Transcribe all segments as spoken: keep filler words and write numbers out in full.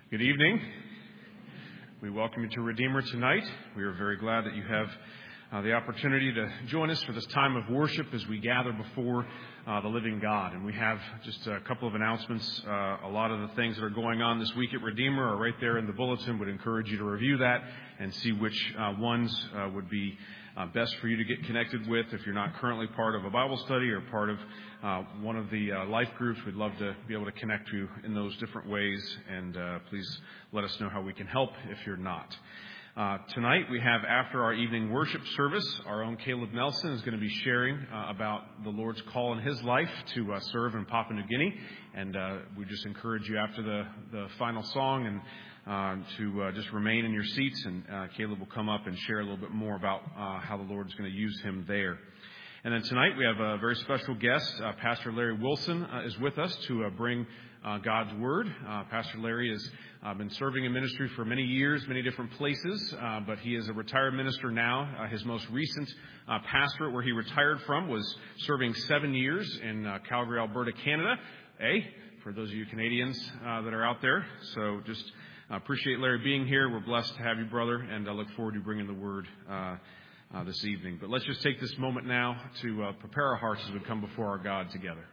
Good evening. We welcome you to Redeemer tonight. We are very glad that you have uh, the opportunity to join us for this time of worship as we gather before uh, the living God. And we have just a couple of announcements. Uh, a lot of the things that are going on this week at Redeemer are right there in the bulletin. Would encourage you to review that and see which uh, ones uh, would be Uh, best for you to get connected with. If you're not currently part of a Bible study or part of uh, one of the uh, life groups, we'd love to be able to connect you in those different ways. And uh, please let us know how we can help if you're not. Uh, tonight we have, after our evening worship service, our own Caleb Nelson is going to be sharing uh, about the Lord's call in his life to uh, serve in Papua New Guinea. And uh, we just encourage you after the, the final song and Uh, to uh, just remain in your seats, and uh, Caleb will come up and share a little bit more about uh, how the Lord's going to use him there. And then tonight we have a very special guest. Uh, Pastor Larry Wilson uh, is with us to uh, bring uh, God's Word. Uh, Pastor Larry has uh, been serving in ministry for many years, many different places, uh, but he is a retired minister now. Uh, his most recent uh, pastorate where he retired from was serving seven years in uh, Calgary, Alberta, Canada. Eh? For those of you Canadians uh, that are out there. So just I appreciate Larry being here. We're blessed to have you, brother, and I look forward to bringing the word uh, uh, this evening. But let's just take this moment now to uh, prepare our hearts as we come before our God together.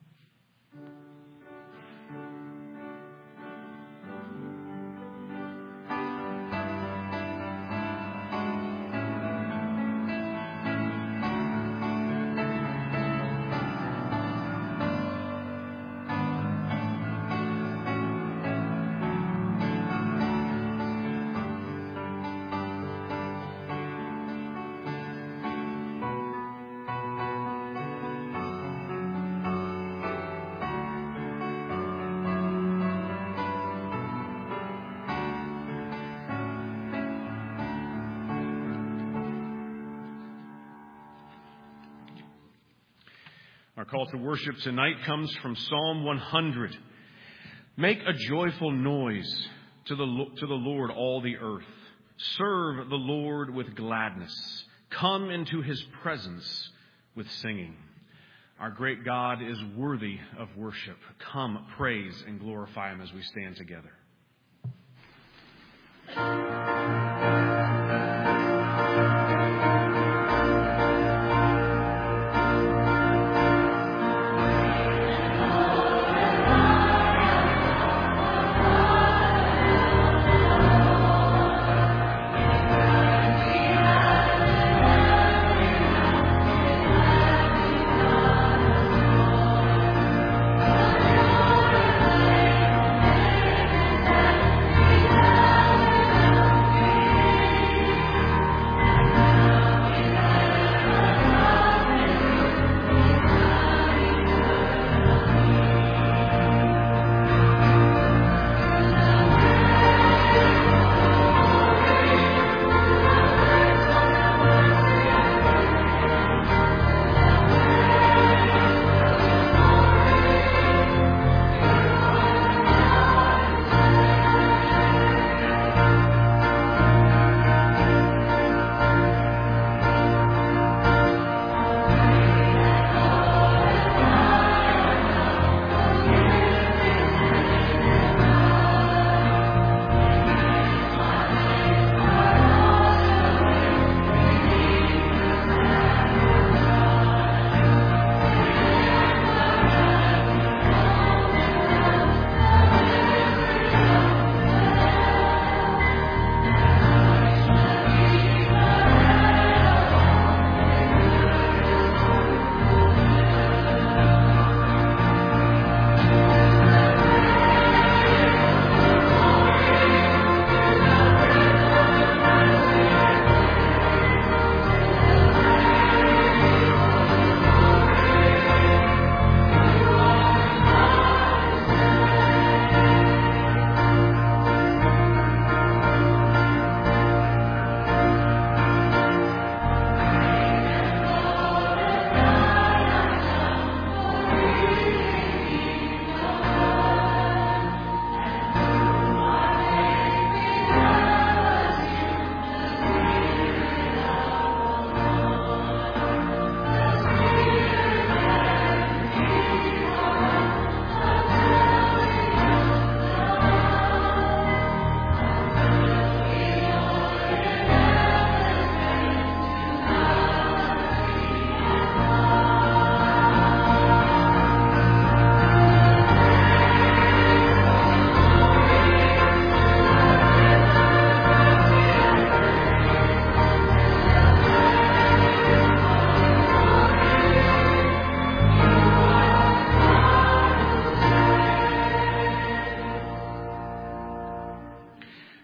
Our call to worship tonight comes from Psalm one hundred. Make a joyful noise to the, to the Lord, all the earth. Serve the Lord with gladness. Come into his presence with singing. Our great God is worthy of worship. Come, praise and glorify him as we stand together. Thank you.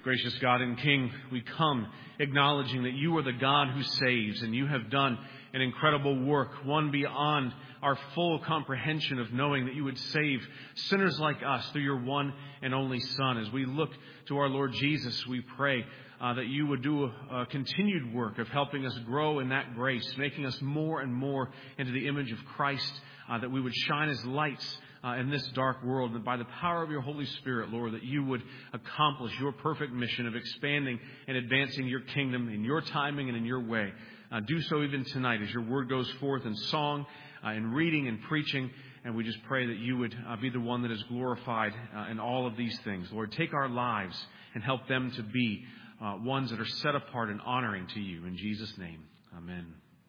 Gracious God and King, we come acknowledging that you are the God who saves, and you have done an incredible work, one beyond our full comprehension of knowing that you would save sinners like us through your one and only Son. As we look to our Lord Jesus, we pray uh, that you would do a, a continued work of helping us grow in that grace, making us more and more into the image of Christ, uh, that we would shine as lights Uh, in this dark world, and by the power of your Holy Spirit, Lord, that you would accomplish your perfect mission of expanding and advancing your kingdom in your timing and in your way. Uh, do so even tonight as your word goes forth in song, uh, in reading and preaching, and we just pray that you would uh, be the one that is glorified uh, in all of these things. Lord, take our lives and help them to be uh, ones that are set apart and honoring to you. In Jesus' name, amen.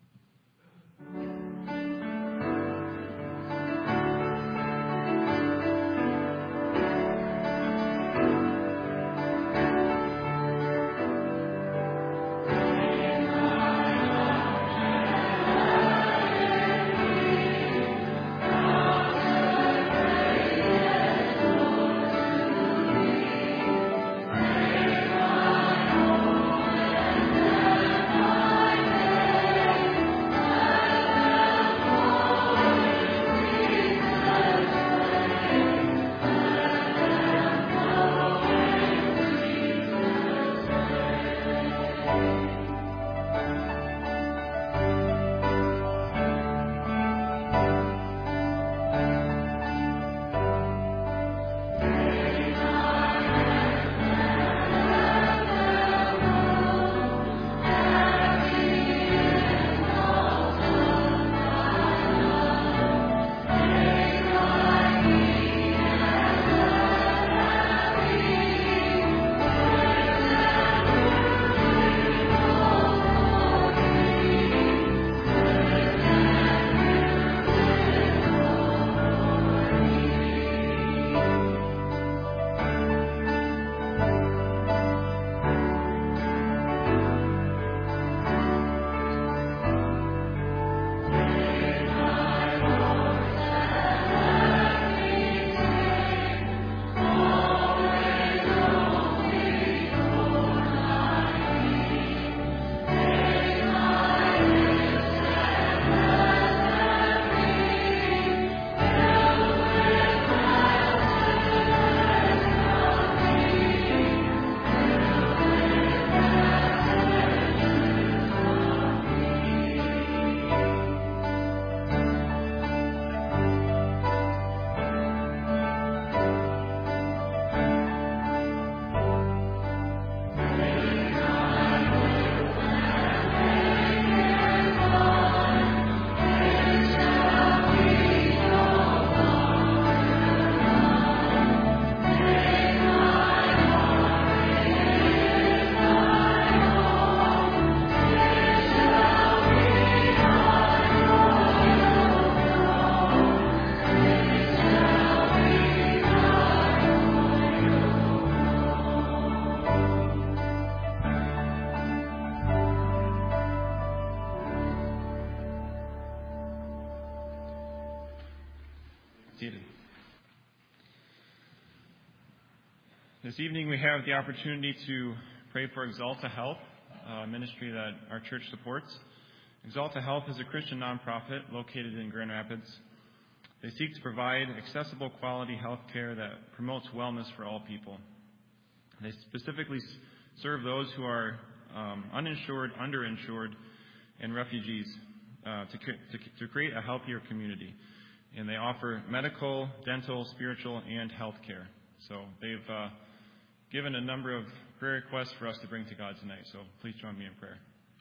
This evening we have the opportunity to pray for Exalta Health, a ministry that our church supports. Exalta Health is a Christian nonprofit located in Grand Rapids. They seek to provide accessible, quality health care that promotes wellness for all people. They specifically serve those who are um, uninsured, underinsured, and refugees uh, to, to, to create a healthier community. And they offer medical, dental, spiritual, and health care. So they've uh, given a number of prayer requests for us to bring to God tonight. So please join me in prayer.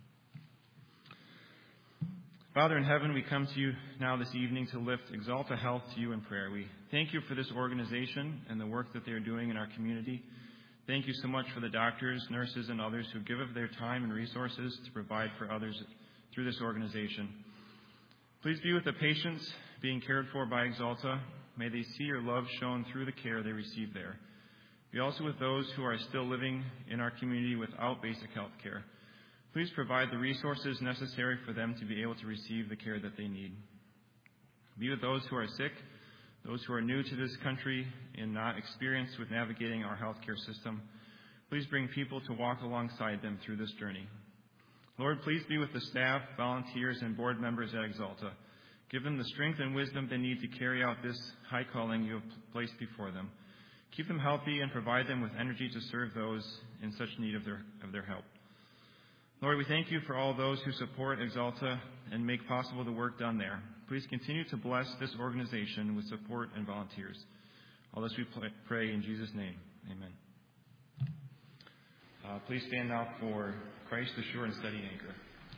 Father in heaven, we come to you now this evening to lift Exalta Health to you in prayer. We thank you for this organization and the work that they are doing in our community. Thank you so much for the doctors, nurses, and others who give of their time and resources to provide for others through this organization. Please be with the patients being cared for by Exalta. May they see your love shown through the care they receive there. Be also with those who are still living in our community without basic health care. Please provide the resources necessary for them to be able to receive the care that they need. Be with those who are sick, those who are new to this country and not experienced with navigating our healthcare system. please bring people to walk alongside them through this journey. Lord, please be with the staff, volunteers, and board members at Exalta. Give them the strength and wisdom they need to carry out this high calling you have placed before them. Keep them healthy and provide them with energy to serve those in such need of their, of their help. Lord, we thank you for all those who support Exalta and make possible the work done there. Please continue to bless this organization with support and volunteers. All this we pray in Jesus' name. Amen. Uh, please stand now for Christ the sure and steady anchor.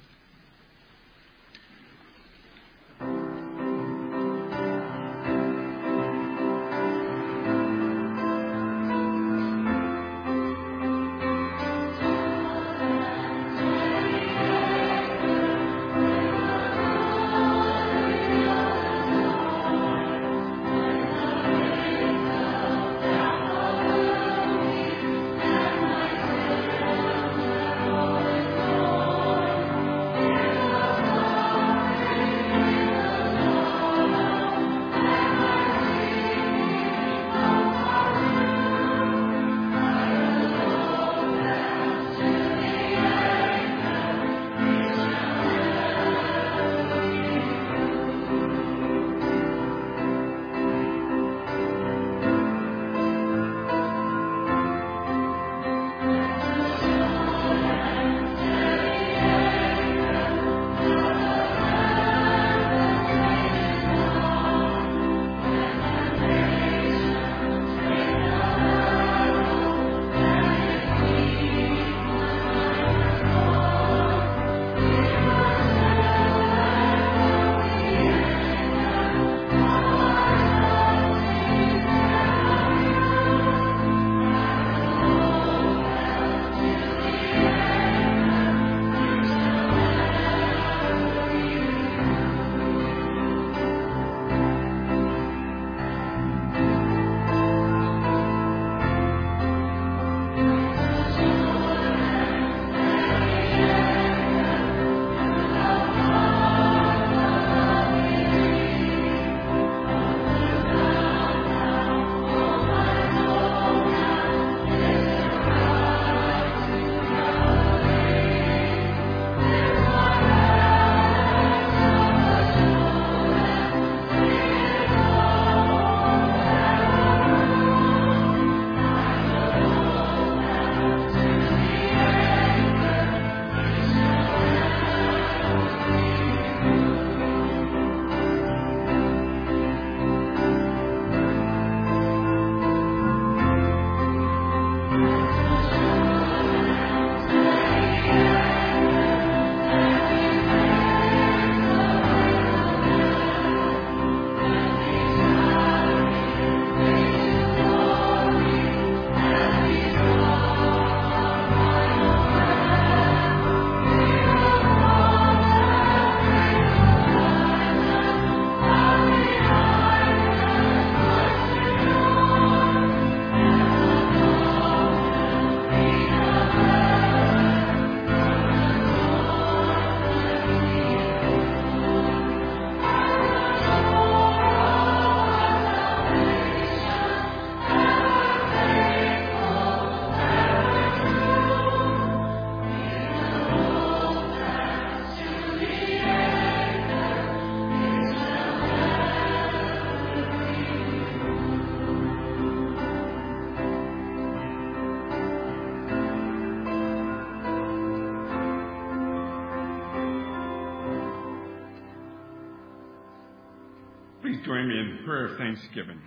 Please join me in prayer of thanksgiving.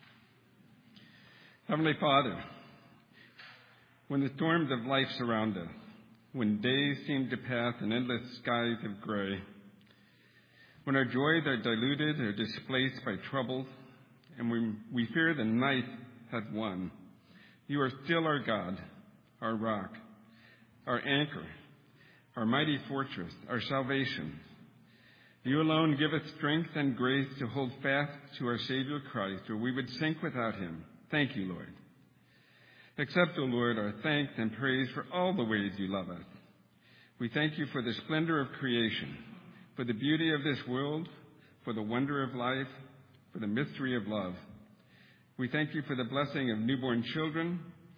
Heavenly Father, when the storms of life surround us, when days seem to pass in endless skies of gray, when our joys are diluted or displaced by troubles, and when we fear the night has won, you are still our God, our rock, our anchor, our mighty fortress, our salvation. You alone give us strength and grace to hold fast to our Savior Christ, or we would sink without him. Thank you, Lord. Accept, O Lord, our thanks and praise for all the ways you love us. We thank you for the splendor of creation, for the beauty of this world, for the wonder of life, for the mystery of love. We thank you for the blessing of newborn children,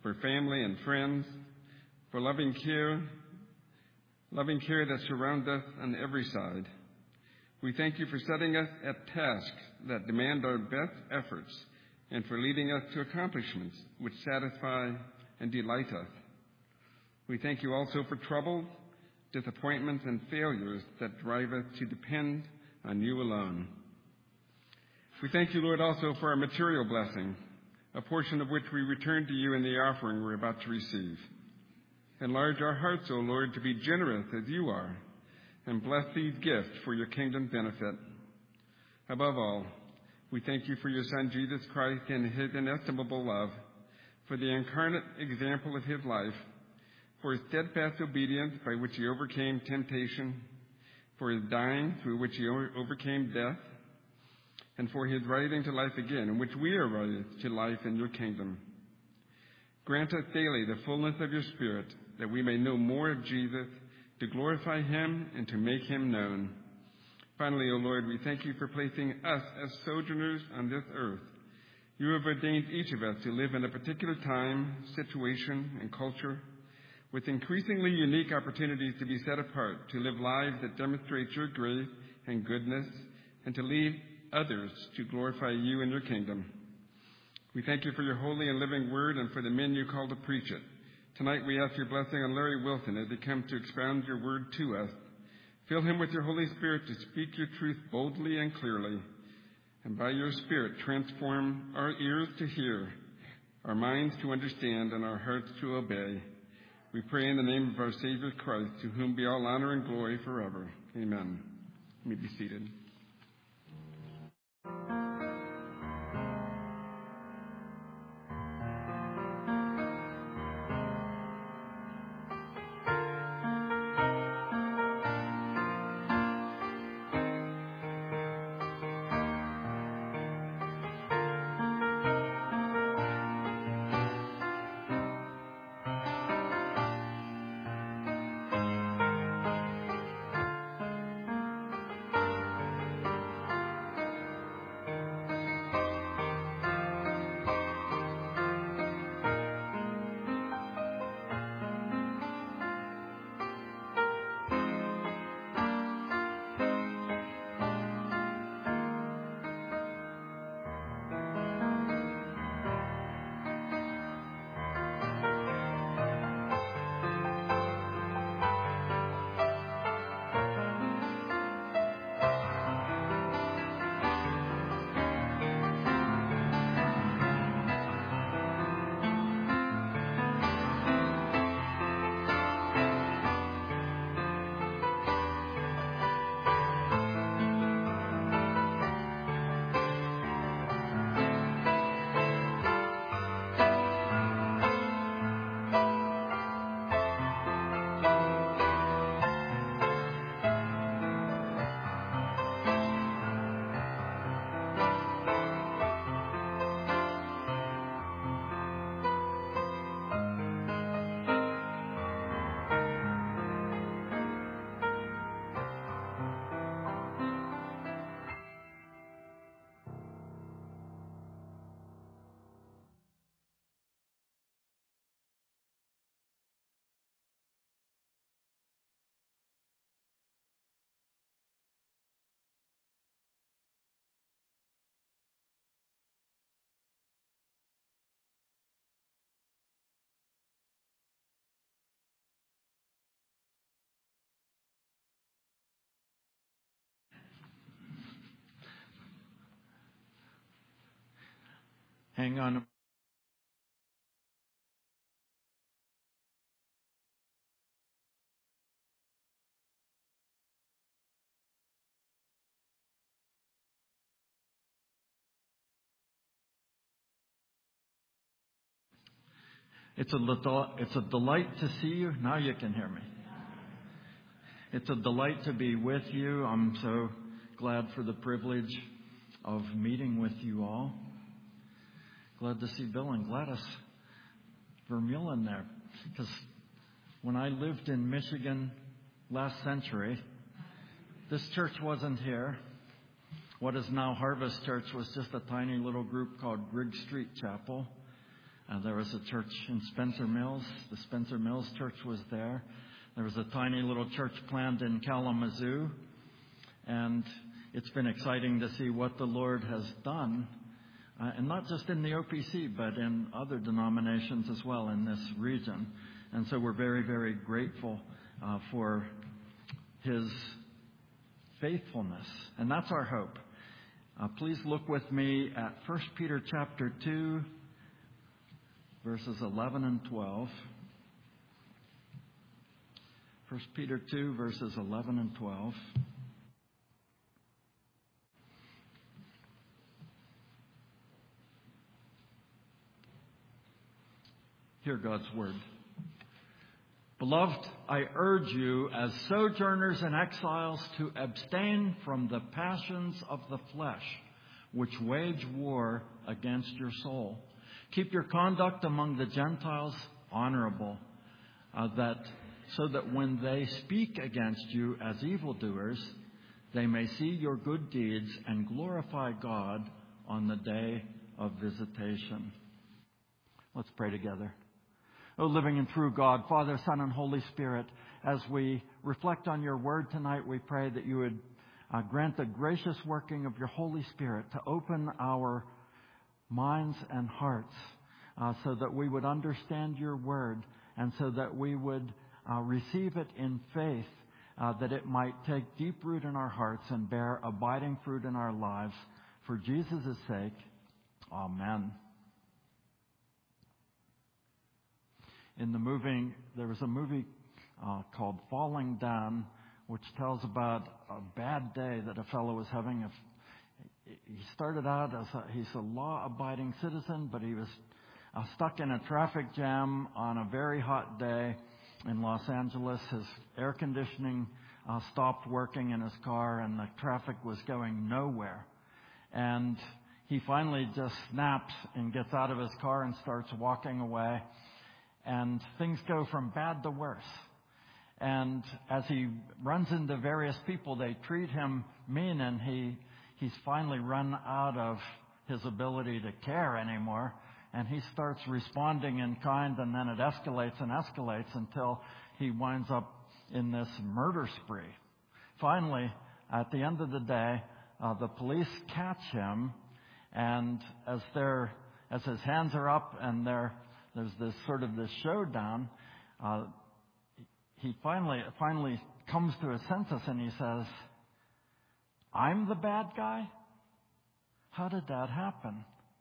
for family and friends, for loving care, loving care that surrounds us on every side. We thank you for setting us at tasks that demand our best efforts and for leading us to accomplishments which satisfy and delight us. We thank you also for troubles, disappointments, and failures that drive us to depend on you alone. We thank you, Lord, also for our material blessing, a portion of which we return to you in the offering we're about to receive. Enlarge our hearts, O Lord, to be generous as you are, and bless these gifts for your kingdom's benefit. Above all, we thank you for your Son, Jesus Christ, and his inestimable love, for the incarnate example of his life, for his steadfast obedience by which he overcame temptation, for his dying through which he overcame death, and for his rising to life again, in which we are raised to life in your kingdom. Grant us daily the fullness of your Spirit, that we may know more of Jesus, to glorify him and to make him known. Finally, O Lord, we thank you for placing us as sojourners on this earth. You have ordained each of us to live in a particular time, situation, and culture, with increasingly unique opportunities to be set apart, to live lives that demonstrate your grace and goodness, and to lead others to glorify you and your kingdom. We thank you for your holy and living word and for the men you call to preach it. Tonight we ask your blessing on Larry Wilson as he comes to expound your word to us. Fill him with your Holy Spirit to speak your truth boldly and clearly, and by your Spirit transform our ears to hear, our minds to understand, and our hearts to obey. We pray in the name of our Savior Christ, to whom be all honor and glory forever. Amen. You may be seated. Hang on. It's a, little, it's a delight to see you. Now you can hear me. It's a delight to be with you. I'm so glad for the privilege of meeting with you all. Glad to see Bill and Gladys Vermeulen there. Because when I lived in Michigan last century, this church wasn't here. What is now Harvest Church was just a tiny little group called Griggs Street Chapel. Uh, there was a church in Spencer Mills. The Spencer Mills Church was there. There was a tiny little church planned in Kalamazoo. And it's been exciting to see what the Lord has done, uh, and not just in the O P C, but in other denominations as well in this region. And so we're very, very grateful uh, for His faithfulness. And that's our hope. Uh, please look with me at First Peter chapter two, verses eleven and twelve. First Peter two, verses eleven and twelve. Hear God's word. Beloved, I urge you as sojourners and exiles to abstain from the passions of the flesh, which wage war against your soul. Keep your conduct among the Gentiles honorable, uh, that so that when they speak against you as evildoers, they may see your good deeds and glorify God on the day of visitation. Let's pray together. O living and true God, Father, Son, and Holy Spirit, as we reflect on your word tonight, we pray that you would uh, grant the gracious working of your Holy Spirit to open our minds and hearts uh, so that we would understand your word and so that we would uh, receive it in faith, uh, that it might take deep root in our hearts and bear abiding fruit in our lives. For Jesus' sake, amen. In the movie, there was a movie uh, called Falling Down, which tells about a bad day that a fellow was having. A, he started out as a, he's a law-abiding citizen, but he was uh, stuck in a traffic jam on a very hot day in Los Angeles. His air conditioning uh, stopped working in his car, and the traffic was going nowhere. And he finally just snaps and gets out of his car and starts walking away. And things go from bad to worse. And as he runs into various people, they treat him mean, and he he's finally run out of his ability to care anymore. And he starts responding in kind, and then it escalates and escalates until he winds up in this murder spree. Finally, at the end of the day, uh, the police catch him, and as they're as his hands are up and they're There's this sort of this showdown. Uh, he finally finally comes to his senses and he says, "I'm the bad guy? How did that happen?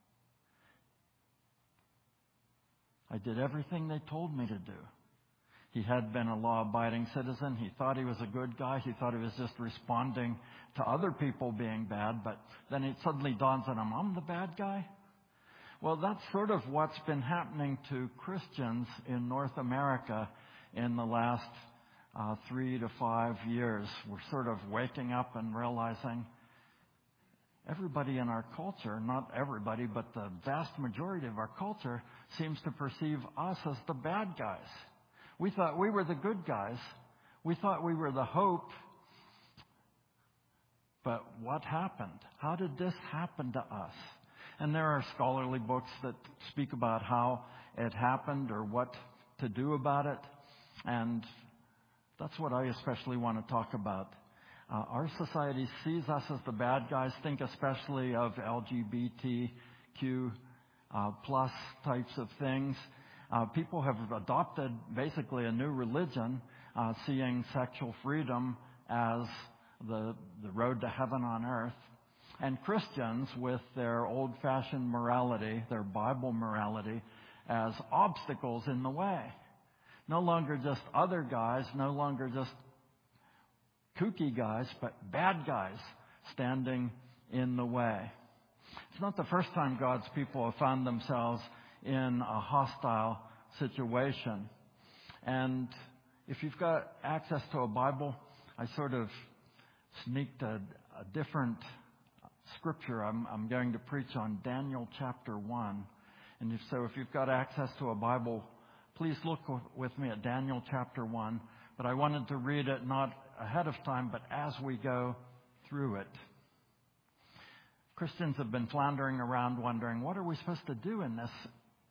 I did everything they told me to do." He had been a law-abiding citizen. He thought he was a good guy. He thought he was just responding to other people being bad. But then it suddenly dawns on him, "I'm the bad guy?" Well, that's sort of what's been happening to Christians in North America in the last uh, three to five years. We're sort of waking up and realizing everybody in our culture, not everybody, but the vast majority of our culture seems to perceive us as the bad guys. We thought we were the good guys. We thought we were the hope. But what happened? How did this happen to us? And there are scholarly books that speak about how it happened or what to do about it. And that's what I especially want to talk about. Uh, our society sees us as the bad guys. Think especially of L G B T Q uh, plus types of things. Uh, people have adopted basically a new religion, uh, seeing sexual freedom as the, the road to heaven on earth. And Christians, with their old-fashioned morality, their Bible morality, as obstacles in the way. No longer just other guys, no longer just kooky guys, but bad guys standing in the way. It's not the first time God's people have found themselves in a hostile situation. And if you've got access to a Bible, I sort of sneaked a, a different scripture. I'm, I'm going to preach on Daniel chapter one. And if so, if you've got access to a Bible, please look with me at Daniel chapter one. But I wanted to read it not ahead of time, but as we go through it. Christians have been floundering around wondering, what are we supposed to do in this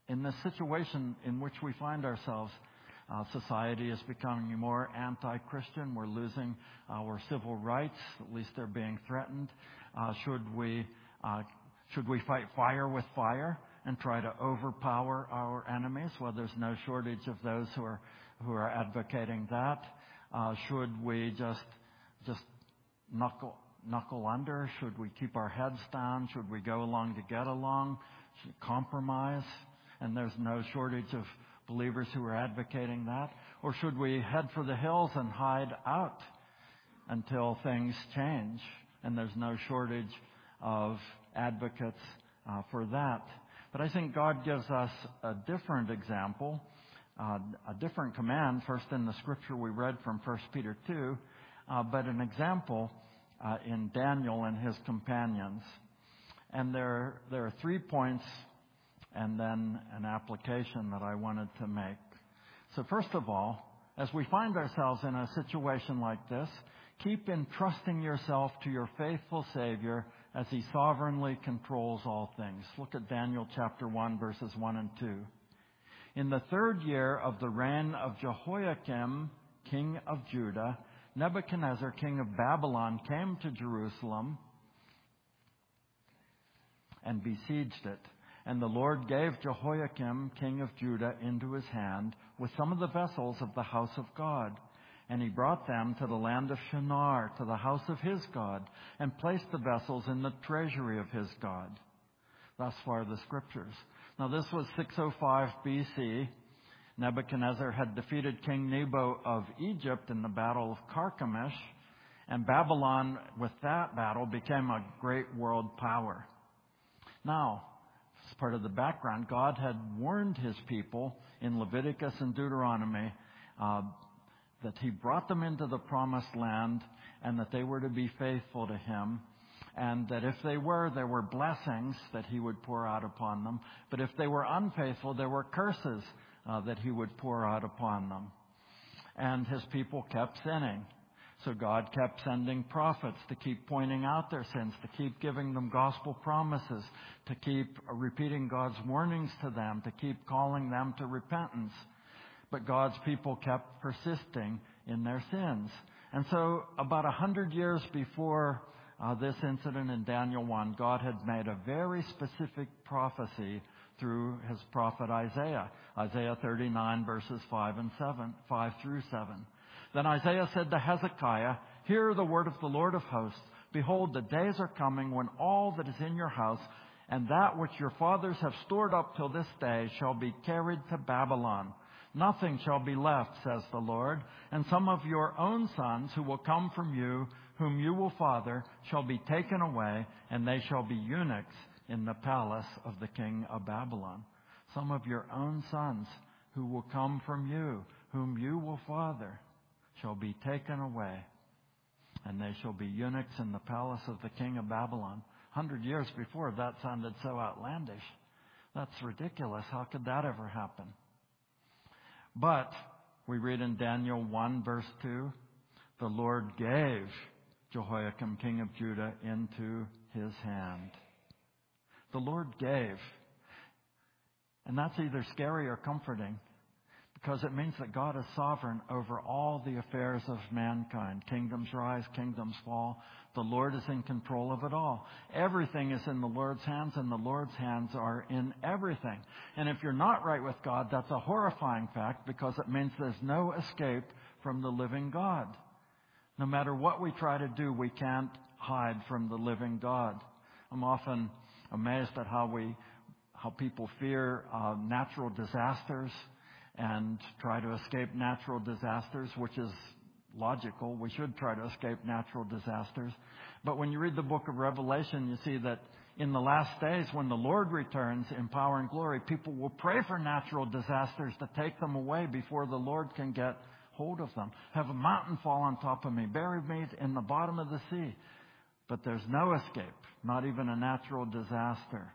in the situation in which we find ourselves, uh, society is becoming more anti-Christian. We're losing our civil rights. At least they're being threatened. Uh, should we uh, should we fight fire with fire and try to overpower our enemies? Well, there's no shortage of those who are who are advocating that. Uh, should we just just knuckle knuckle under? Should we keep our heads down? Should we go along to get along? Should we compromise? And there's no shortage of believers who are advocating that. Or should we head for the hills and hide out until things change? And there's no shortage of advocates uh, for that. But I think God gives us a different example, uh, a different command, first in the scripture we read from First Peter two, uh, but an example uh, in Daniel and his companions. And there, there are three points and then an application that I wanted to make. So first of all, as we find ourselves in a situation like this, keep entrusting yourself to your faithful Savior as He sovereignly controls all things. Look at Daniel chapter one, verses one and two. In the third year of the reign of Jehoiakim, king of Judah, Nebuchadnezzar, king of Babylon, came to Jerusalem and besieged it. And the Lord gave Jehoiakim, king of Judah, into his hand with some of the vessels of the house of God. And he brought them to the land of Shinar, to the house of his God, and placed the vessels in the treasury of his God. Thus far the scriptures. Now this was six oh five B C. Nebuchadnezzar had defeated King Nebo of Egypt in the battle of Carchemish, and Babylon, with that battle, became a great world power. Now, as part of the background, God had warned His people in Leviticus and Deuteronomy uh, that He brought them into the promised land and that they were to be faithful to Him, and that if they were, there were blessings that He would pour out upon them. But if they were unfaithful, there were curses uh, that He would pour out upon them. And His people kept sinning. So God kept sending prophets to keep pointing out their sins, to keep giving them gospel promises, to keep repeating God's warnings to them, to keep calling them to repentance. But God's people kept persisting in their sins. And so about a hundred years before uh, this incident in Daniel one, God had made a very specific prophecy through His prophet Isaiah. Isaiah thirty-nine, verses five and seven, five through seven. Then Isaiah said to Hezekiah, "Hear the word of the Lord of hosts. Behold, the days are coming when all that is in your house and that which your fathers have stored up till this day shall be carried to Babylon. Nothing shall be left, says the Lord. And some of your own sons who will come from you, whom you will father, shall be taken away, and they shall be eunuchs in the palace of the king of Babylon." Some of your own sons who will come from you, whom you will father, shall be taken away, and they shall be eunuchs in the palace of the king of Babylon. Hundred years before, that sounded so outlandish. That's ridiculous. How could that ever happen? But we read in Daniel one, verse two, the Lord gave Jehoiakim, king of Judah, into his hand. The Lord gave. And that's either scary or comforting, because it means that God is sovereign over all the affairs of mankind. Kingdoms rise, kingdoms fall. The Lord is in control of it all. Everything is in the Lord's hands, and the Lord's hands are in everything. And if you're not right with God, that's a horrifying fact, because it means there's no escape from the living God. No matter what we try to do, we can't hide from the living God. I'm often amazed at how we, how people fear uh, natural disasters and try to escape natural disasters, which is logical. We should try to escape natural disasters. But when you read the book of Revelation, you see that in the last days, when the Lord returns in power and glory, people will pray for natural disasters to take them away before the Lord can get hold of them. Have a mountain fall on top of me, bury me in the bottom of the sea. But there's no escape, not even a natural disaster.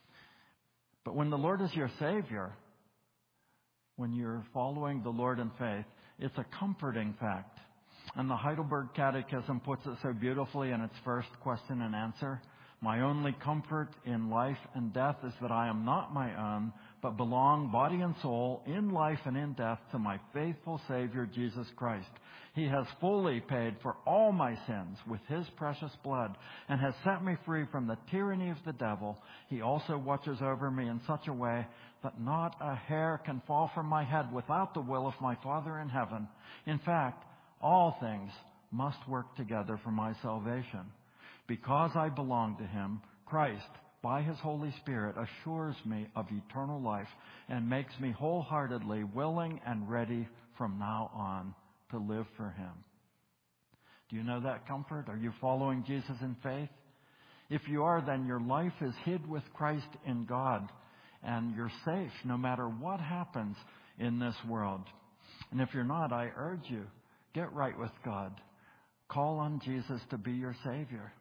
But when the Lord is your Savior, when you're following the Lord in faith, it's a comforting fact. And the Heidelberg Catechism puts it so beautifully in its first question and answer. My only comfort in life and death is that I am not my own, but belong body and soul in life and in death to my faithful Savior, Jesus Christ. He has fully paid for all my sins with his precious blood and has set me free from the tyranny of the devil. He also watches over me in such a way that not a hair can fall from my head without the will of my Father in heaven. In fact, all things must work together for my salvation. Because I belong to him, Christ, by his Holy Spirit, assures me of eternal life and makes me wholeheartedly willing and ready from now on to live for him. Do you know that comfort? Are you following Jesus in faith? If you are, then your life is hid with Christ in God, and you're safe no matter what happens in this world. And if you're not, I urge you, get right with God. Call on Jesus to be your Savior.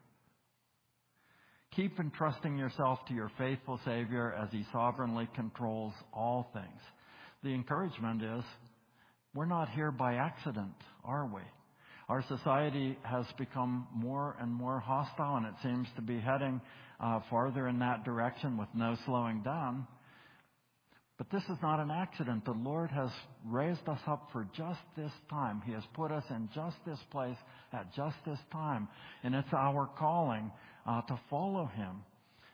Keep entrusting yourself to your faithful Savior as he sovereignly controls all things. The encouragement is, we're not here by accident, are we? Our society has become more and more hostile, and it seems to be heading uh, farther in that direction with no slowing down. But this is not an accident. The Lord has raised us up for just this time. He has put us in just this place at just this time. And it's our calling uh, to follow him.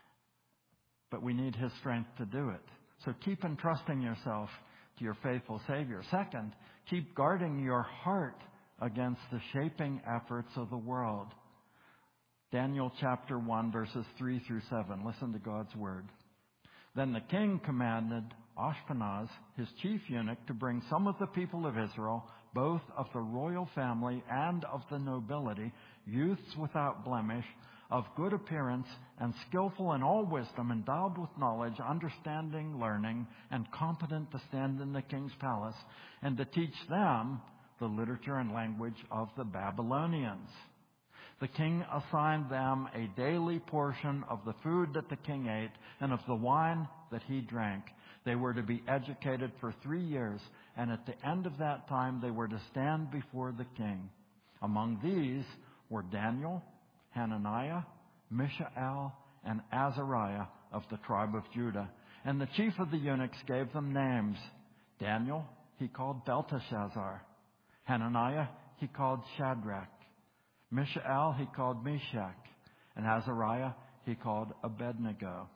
But we need his strength to do it. So keep entrusting yourself to your faithful Savior. Second, keep guarding your heart against the shaping efforts of the world. Daniel chapter one, verses three through seven. Listen to God's word. Then the king commanded Ashpenaz, his chief eunuch, to bring some of the people of Israel, both of the royal family and of the nobility, youths without blemish, of good appearance and skillful in all wisdom, endowed with knowledge, understanding, learning, and competent to stand in the king's palace, and to teach them the literature and language of the Babylonians. The king assigned them a daily portion of the food that the king ate and of the wine that he drank. They were to be educated for three years, and at the end of that time they were to stand before the king. Among these were Daniel, Hananiah, Mishael, and Azariah of the tribe of Judah. And the chief of the eunuchs gave them names. Daniel he called Belteshazzar. Hananiah he called Shadrach. Mishael he called Meshach. And Azariah he called Abednego.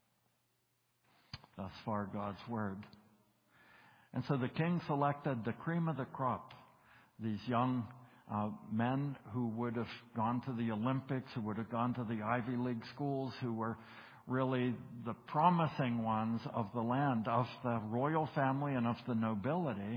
Thus far God's word. And so the king selected the cream of the crop, these young uh, men who would have gone to the Olympics, who would have gone to the Ivy League schools, who were really the promising ones of the land, of the royal family and of the nobility,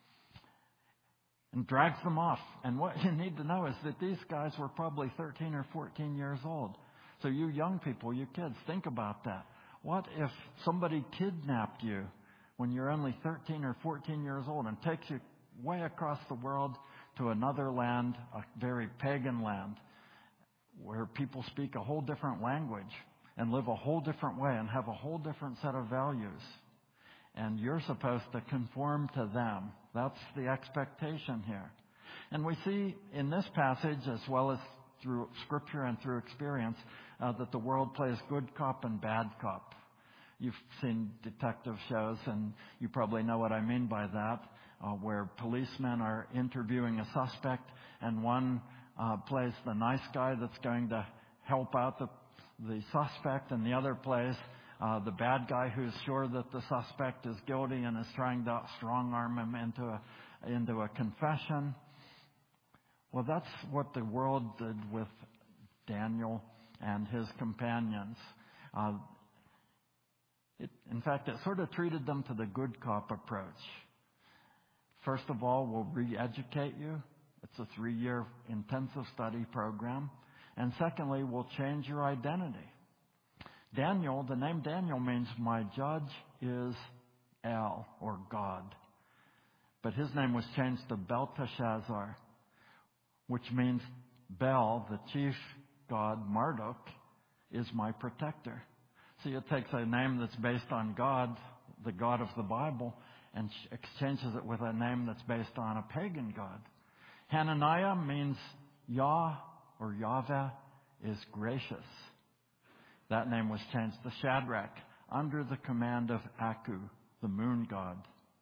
and drags them off. And what you need to know is that these guys were probably thirteen or fourteen years old. So you young people, you kids, think about that. What if somebody kidnapped you when you're only thirteen or fourteen years old and takes you way across the world to another land, a very pagan land, where people speak a whole different language and live a whole different way and have a whole different set of values? And you're supposed to conform to them. That's the expectation here. And we see in this passage, as well as through Scripture and through experience, uh, that the world plays good cop and bad cop. You've seen detective shows, and you probably know what I mean by that, uh, where policemen are interviewing a suspect, and one uh, plays the nice guy that's going to help out the, the suspect, and the other plays uh, the bad guy who's sure that the suspect is guilty and is trying to strong-arm him into a, into a confession. Well, that's what the world did with Daniel and his companions. Uh, it, in fact, it sort of treated them to the good cop approach. First of all, we'll re-educate you. It's a three-year intensive study program. And secondly, we'll change your identity. Daniel, the name Daniel means my judge is El, or God. But his name was changed to Belteshazzar, which means Bel, the chief god, Marduk, is my protector. See, it takes a name that's based on God, the God of the Bible, and exchanges it with a name that's based on a pagan god. Hananiah means Yah, or Yahweh, is gracious. That name was changed to Shadrach. under the command of Aku, the moon god.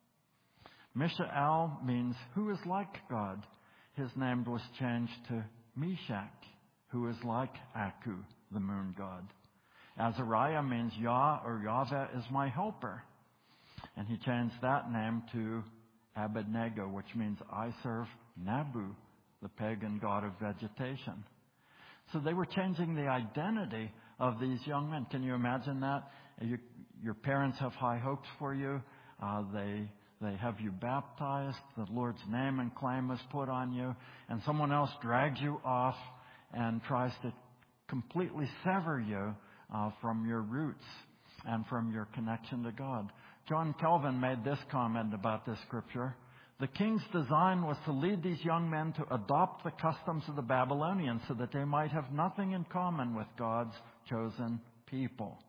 Mishael means who is like God. His name was changed to Meshach, who is like Aku, the moon god. Azariah means Yah or Yahweh is my helper. And he changed that name to Abednego, which means I serve Nabu, the pagan god of vegetation. So they were changing the identity of these young men. Can you imagine that? You, your parents have high hopes for you. Uh, they they have you baptized. The Lord's name and claim is put on you. And someone else drags you off and tries to completely sever you uh, from your roots and from your connection to God. John Calvin made this comment about this scripture. The king's design was to lead these young men to adopt the customs of the Babylonians so that they might have nothing in common with God's chosen people.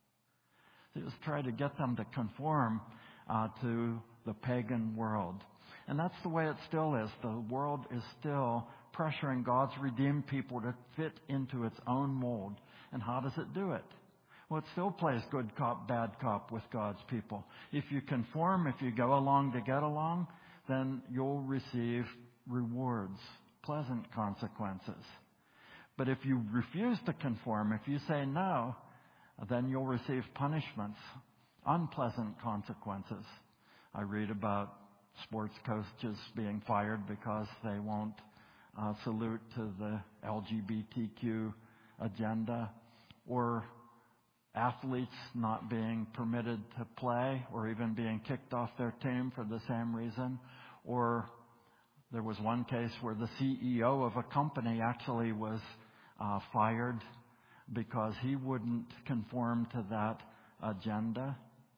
He was trying to get them to conform uh, to the pagan world. And that's the way it still is. The world is still pressuring God's redeemed people to fit into its own mold. And how does it do it? Well, it still plays good cop, bad cop with God's people. If you conform, if you go along to get along, then you'll receive rewards, pleasant consequences. But if you refuse to conform, if you say no, then you'll receive punishments, unpleasant consequences. I read about sports coaches being fired because they won't uh, salute to the L G B T Q agenda, or athletes not being permitted to play or even being kicked off their team for the same reason. Or there was one case where the C E O of a company actually was uh, fired because he wouldn't conform to that agenda.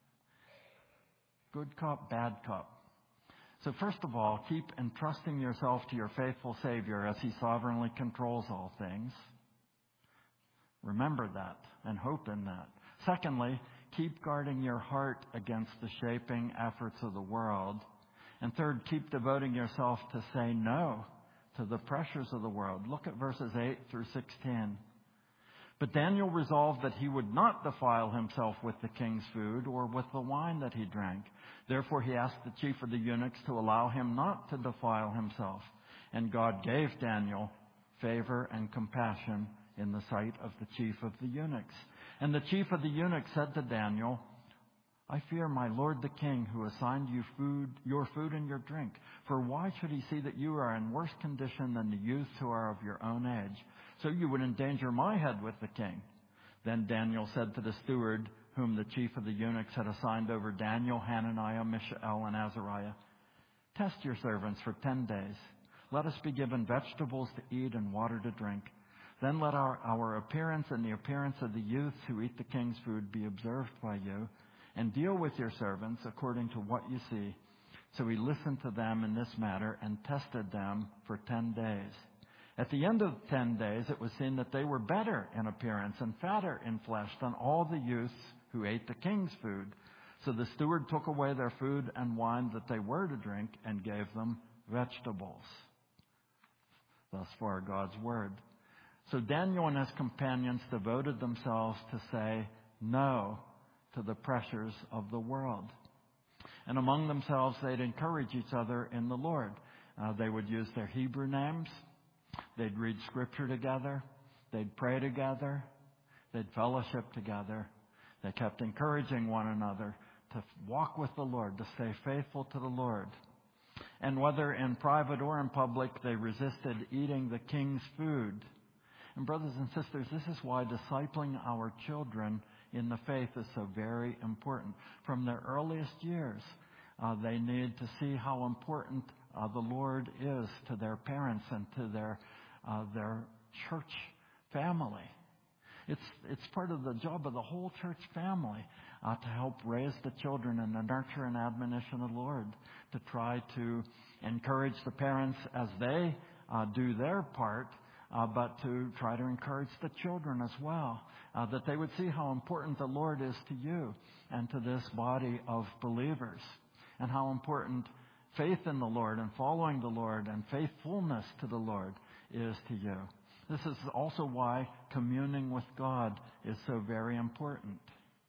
Good cop, bad cop. So first of all, keep entrusting yourself to your faithful Savior as He sovereignly controls all things. Remember that and hope in that. Secondly, keep guarding your heart against the shaping efforts of the world. And third, keep devoting yourself to say no to the pressures of the world. Look at verses eight through sixteen. But Daniel resolved that he would not defile himself with the king's food or with the wine that he drank. Therefore he asked the chief of the eunuchs to allow him not to defile himself. And God gave Daniel favor and compassion in the sight of the chief of the eunuchs. And the chief of the eunuchs said to Daniel, I fear my lord the king, who assigned you food, your food and your drink. For why should he see that you are in worse condition than the youths who are of your own age? So you would endanger my head with the king. Then Daniel said to the steward, whom the chief of the eunuchs had assigned over Daniel, Hananiah, Mishael, and Azariah, test your servants for ten days. Let us be given vegetables to eat and water to drink. Then let our, our appearance and the appearance of the youths who eat the king's food be observed by you, and deal with your servants according to what you see. So he listened to them in this matter and tested them for ten days. At the end of ten days, it was seen that they were better in appearance and fatter in flesh than all the youths who ate the king's food. So the steward took away their food and wine that they were to drink and gave them vegetables. Thus far, God's word. So Daniel and his companions devoted themselves to say no to the pressures of the world. And among themselves, they'd encourage each other in the Lord. Uh, they would use their Hebrew names. They'd read Scripture together. They'd pray together. They'd fellowship together. They kept encouraging one another to walk with the Lord, to stay faithful to the Lord. And whether in private or in public, they resisted eating the king's food. And brothers and sisters, this is why discipling our children in the faith is so very important. From their earliest years, uh, they need to see how important uh, the Lord is to their parents and to their uh, their church family. It's it's part of the job of the whole church family uh, to help raise the children in the nurture and admonition of the Lord, to try to encourage the parents as they uh, do their part, Uh, but to try to encourage the children as well, uh, that they would see how important the Lord is to you and to this body of believers, and how important faith in the Lord and following the Lord and faithfulness to the Lord is to you. This is also why communing with God is so very important.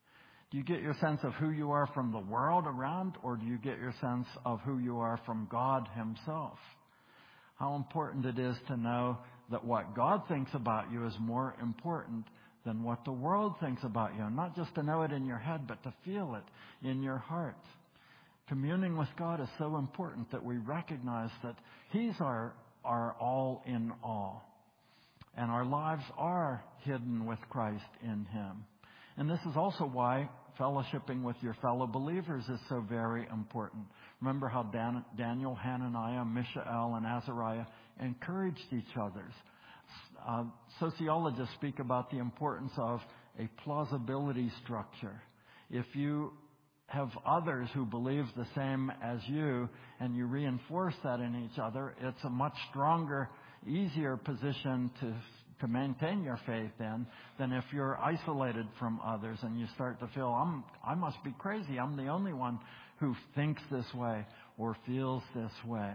Do you get your sense of who you are from the world around, or do you get your sense of who you are from God himself? How important it is to know that what God thinks about you is more important than what the world thinks about you. And not just to know it in your head, but to feel it in your heart. Communing with God is so important that we recognize that He's our, our all in all. And our lives are hidden with Christ in Him. And this is also why fellowshipping with your fellow believers is so very important. Remember how Dan, Daniel, Hananiah, Mishael, and Azariah encouraged each other. Uh, sociologists speak about the importance of a plausibility structure. If you have others who believe the same as you and you reinforce that in each other, it's a much stronger, easier position to to maintain your faith in than if you're isolated from others and you start to feel, I'm, I must be crazy. I'm the only one who thinks this way or feels this way.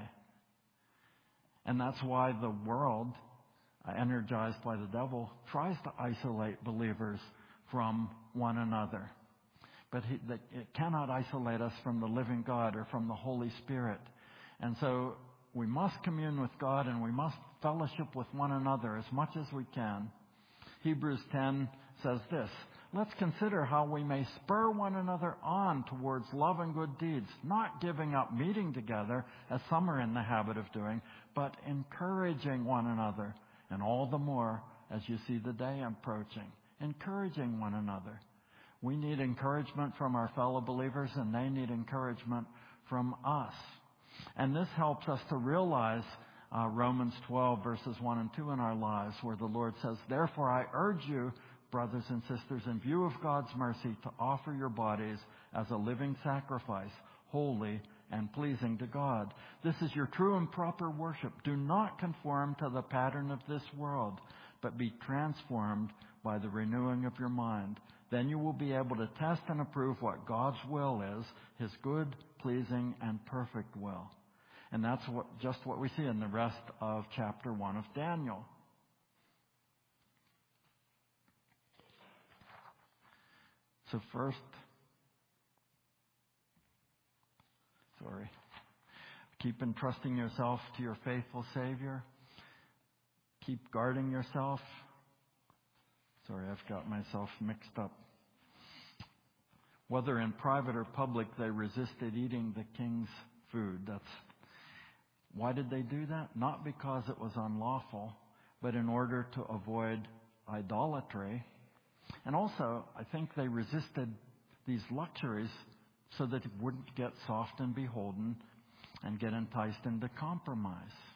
And that's why the world, energized by the devil, tries to isolate believers from one another. But he, it cannot isolate us from the living God or from the Holy Spirit. And so we must commune with God and we must fellowship with one another as much as we can. Hebrews ten says this, let's consider how we may spur one another on towards love and good deeds, not giving up meeting together as some are in the habit of doing, but encouraging one another, and all the more as you see the day approaching. Encouraging one another. We need encouragement from our fellow believers, and they need encouragement from us. And this helps us to realize uh, Romans twelve, verses one and two in our lives, where the Lord says, therefore I urge you, brothers and sisters, in view of God's mercy, to offer your bodies as a living sacrifice, holy and pleasing to God. This is your true and proper worship. Do not conform to the pattern of this world, but be transformed by the renewing of your mind. Then you will be able to test and approve what God's will is, His good, pleasing, and perfect will. And that's what, just what we see in the rest of chapter one of Daniel. So first, sorry, keep entrusting yourself to your faithful Savior. Keep guarding yourself. Sorry, I've got myself mixed up. Whether in private or public, they resisted eating the king's food. That's why did they do that? Not because it was unlawful, but in order to avoid idolatry. And also, I think they resisted these luxuries so that it wouldn't get soft and beholden and get enticed into compromise.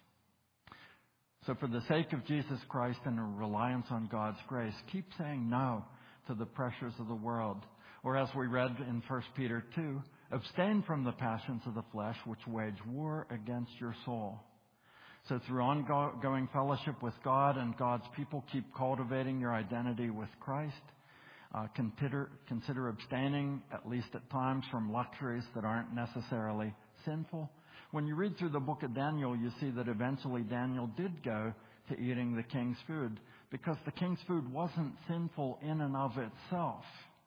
So for the sake of Jesus Christ and a reliance on God's grace, keep saying no to the pressures of the world. Or as we read in First Peter two, abstain from the passions of the flesh which wage war against your soul. So through ongoing fellowship with God and God's people, keep cultivating your identity with Christ. Uh, consider, consider abstaining, at least at times, from luxuries that aren't necessarily sinful. When you read through the book of Daniel, you see that eventually Daniel did go to eating the king's food because the king's food wasn't sinful in and of itself.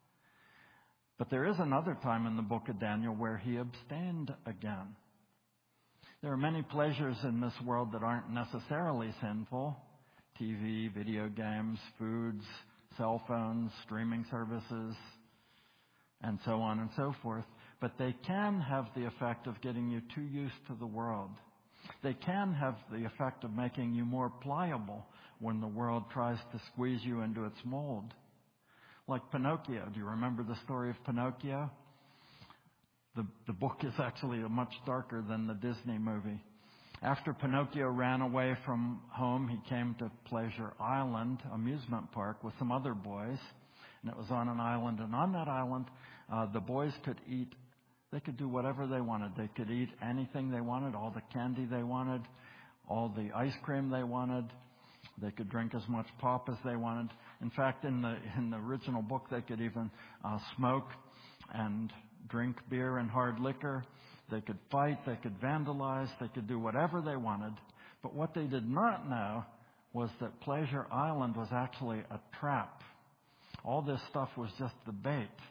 But there is another time in the book of Daniel where he abstained again. There are many pleasures in this world that aren't necessarily sinful. T V, video games, foods, cell phones, streaming services, and so on and so forth. But they can have the effect of getting you too used to the world. They can have the effect of making you more pliable when the world tries to squeeze you into its mold. Like Pinocchio. Do you remember the story of Pinocchio? The, the book is actually much darker than the Disney movie. After Pinocchio ran away from home, he came to Pleasure Island amusement park with some other boys. And it was on an island. And on that island, uh, the boys could eat, they could do whatever they wanted. They could eat anything they wanted, all the candy they wanted, all the ice cream they wanted. They could drink as much pop as they wanted. In fact, in the in the original book, they could even uh, smoke and drink beer and hard liquor. They could fight. They could vandalize. They could do whatever they wanted. But what they did not know was that Pleasure Island was actually a trap. All this stuff was just the bait.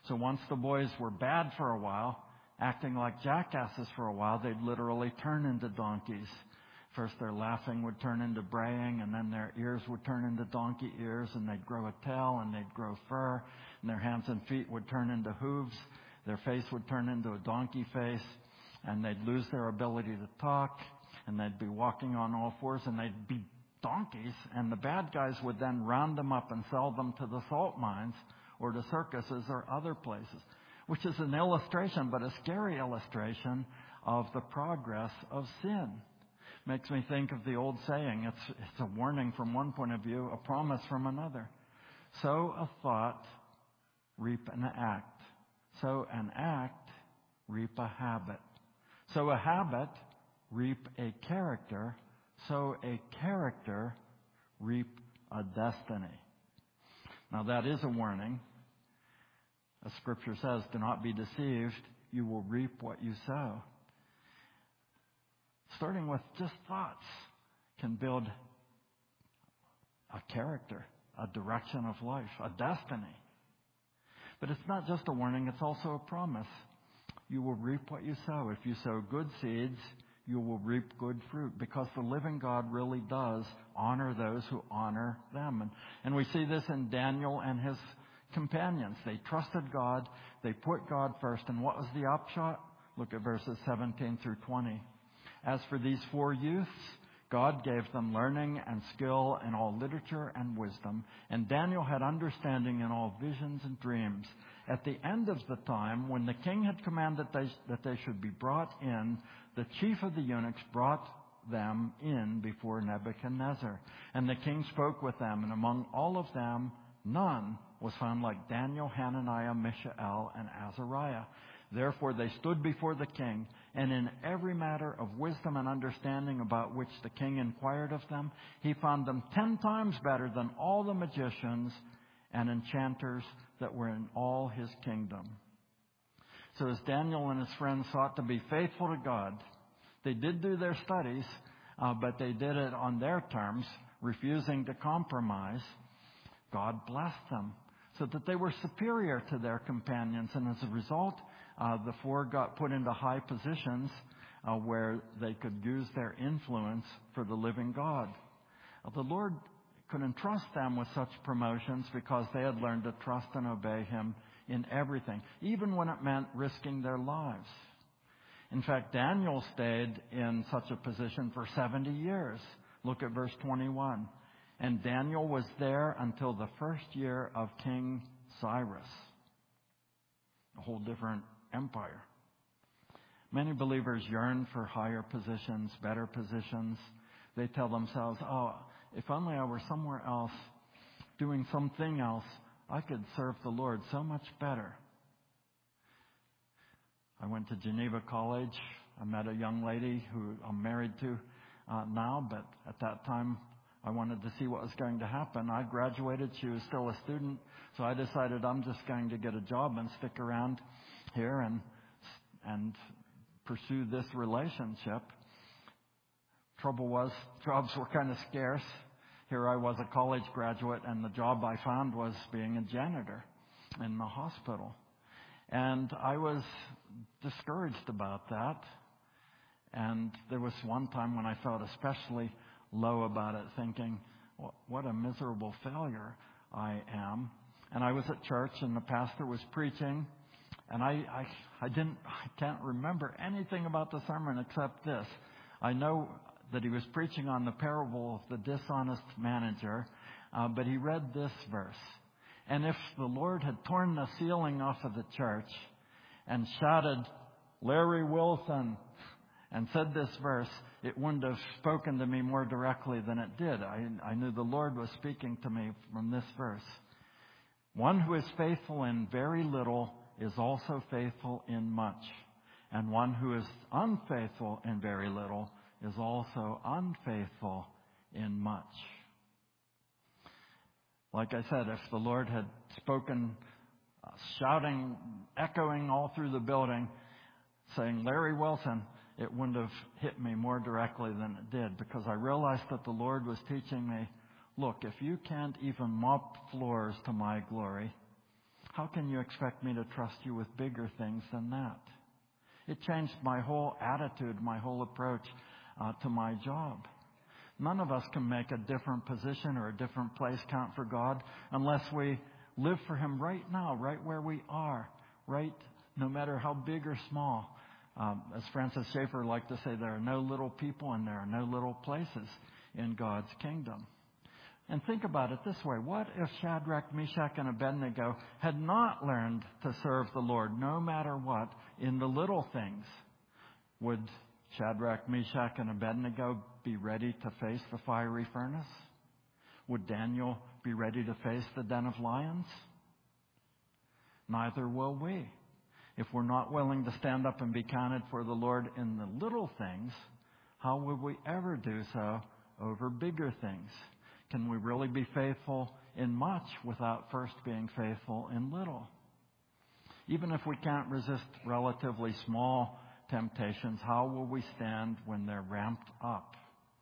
So once the boys were bad for a while, acting like jackasses for a while, they'd literally turn into donkeys. First their laughing would turn into braying, and then their ears would turn into donkey ears, and they'd grow a tail, and they'd grow fur, and their hands and feet would turn into hooves. Their face would turn into a donkey face, and they'd lose their ability to talk, and they'd be walking on all fours, and they'd be donkeys, and the bad guys would then round them up and sell them to the salt mines or to circuses or other places, which is an illustration, but a scary illustration of the progress of sin. Makes me think of the old saying, it's, it's a warning from one point of view, a promise from another. Sow a thought, reap an act. Sow an act, reap a habit. Sow a habit, reap a character. Sow a character, reap a destiny. Now that is a warning. As Scripture says, do not be deceived. You will reap what you sow. Starting with just thoughts can build a character, a direction of life, a destiny. But it's not just a warning, it's also a promise. You will reap what you sow. If you sow good seeds, you will reap good fruit, because the living God really does honor those who honor them. And, and we see this in Daniel and his companions. They trusted God. They put God first. And what was the upshot? Look at verses seventeen through twenty. As for these four youths, God gave them learning and skill in all literature and wisdom. And Daniel had understanding in all visions and dreams. At the end of the time, when the king had commanded they, that they should be brought in, the chief of the eunuchs brought them in before Nebuchadnezzar. And the king spoke with them, and among all of them, none was found like Daniel, Hananiah, Mishael, and Azariah. Therefore they stood before the king, and in every matter of wisdom and understanding about which the king inquired of them, he found them ten times better than all the magicians and enchanters that were in all his kingdom. So as Daniel and his friends sought to be faithful to God, they did do their studies, uh, but they did it on their terms, refusing to compromise. God blessed them so that they were superior to their companions, and as a result, Uh, the four got put into high positions uh, where they could use their influence for the living God. Uh, the Lord could entrust them with such promotions because they had learned to trust and obey Him in everything, even when it meant risking their lives. In fact, Daniel stayed in such a position for seventy years. Look at verse twenty-one. And Daniel was there until the first year of King Cyrus. A whole different empire. Many believers yearn for higher positions, better positions. They tell themselves, oh, if only I were somewhere else, doing something else, I could serve the Lord so much better. I went to Geneva College. I met a young lady who I'm married to uh, now, but at that time I wanted to see what was going to happen. I graduated. She was still a student, so I decided I'm just going to get a job and stick around here and and pursue this relationship. Trouble was, jobs were kind of scarce. Here I was, a college graduate, and the job I found was being a janitor in the hospital. And I was discouraged about that. And there was one time when I felt especially low about it, thinking, what a miserable failure I am. And I was at church, and the pastor was preaching. And I, I, I didn't, I can't remember anything about the sermon except this. I know that he was preaching on the parable of the dishonest manager, uh, but he read this verse. And if the Lord had torn the ceiling off of the church and shouted, Larry Wilson, and said this verse, it wouldn't have spoken to me more directly than it did. I, I knew the Lord was speaking to me from this verse. One who is faithful in very little is also faithful in much. And one who is unfaithful in very little is also unfaithful in much. Like I said, if the Lord had spoken, uh, shouting, echoing all through the building, saying, Larry Wilson, it wouldn't have hit me more directly than it did, because I realized that the Lord was teaching me, look, if you can't even mop floors to my glory, How can you expect me to trust you with bigger things than that? It changed my whole attitude, my whole approach uh, to my job. None of us can make a different position or a different place count for God unless we live for Him right now, right where we are, right, no matter how big or small. Um, as Francis Schaeffer liked to say, there are no little people and there are no little places in God's kingdom. And think about it this way. What if Shadrach, Meshach, and Abednego had not learned to serve the Lord no matter what in the little things? Would Shadrach, Meshach, and Abednego be ready to face the fiery furnace? Would Daniel be ready to face the den of lions? Neither will we. If we're not willing to stand up and be counted for the Lord in the little things, how would we ever do so over bigger things? Can we really be faithful in much without first being faithful in little? Even if we can't resist relatively small temptations, how will we stand when they're ramped up?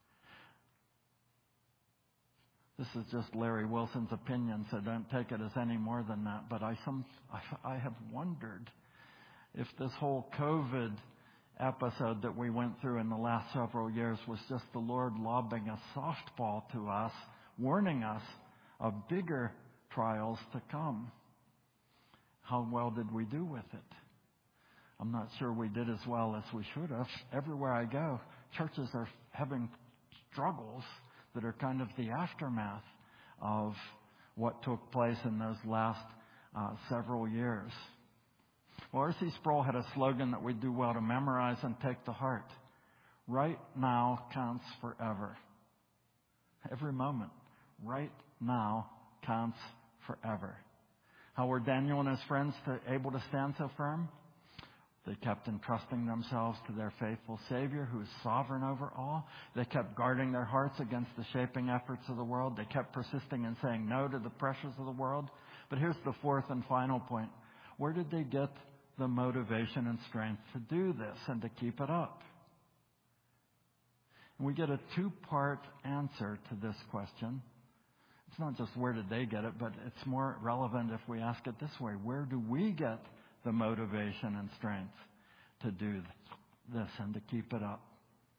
This is just Larry Wilson's opinion, so don't take it as any more than that. But I, some, I, I have wondered if this whole COVID episode that we went through in the last several years was just the Lord lobbing a softball to us, warning us of bigger trials to come. How well did we do with it? I'm not sure we did as well as we should have. Everywhere I go, churches are having struggles that are kind of the aftermath of what took place in those last uh, several years. Well, R C Sproul had a slogan that we do well to memorize and take to heart. Right now counts forever. Every moment. Right now counts forever. How were Daniel and his friends to, able to stand so firm? They kept entrusting themselves to their faithful Savior who is sovereign over all. They kept guarding their hearts against the shaping efforts of the world. They kept persisting in saying no to the pressures of the world. But here's the fourth and final point. Where did they get the motivation and strength to do this and to keep it up? And we get a two-part answer to this question. It's not just where did they get it, but it's more relevant if we ask it this way. Where do we get the motivation and strength to do this and to keep it up?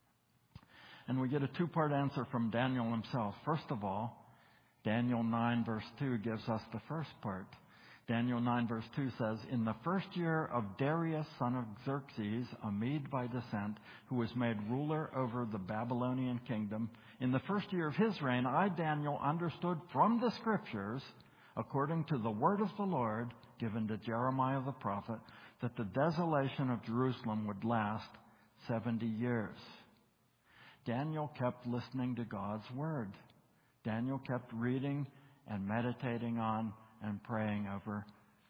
And we get a two-part answer from Daniel himself. First of all, Daniel nine verse two gives us the first part. Daniel nine verse two says, "In the first year of Darius, son of Xerxes, a Mede by descent, who was made ruler over the Babylonian kingdom, in the first year of his reign, I, Daniel, understood from the Scriptures, according to the word of the Lord given to Jeremiah the prophet, that the desolation of Jerusalem would last seventy years." Daniel kept listening to God's word. Daniel kept reading and meditating on and praying over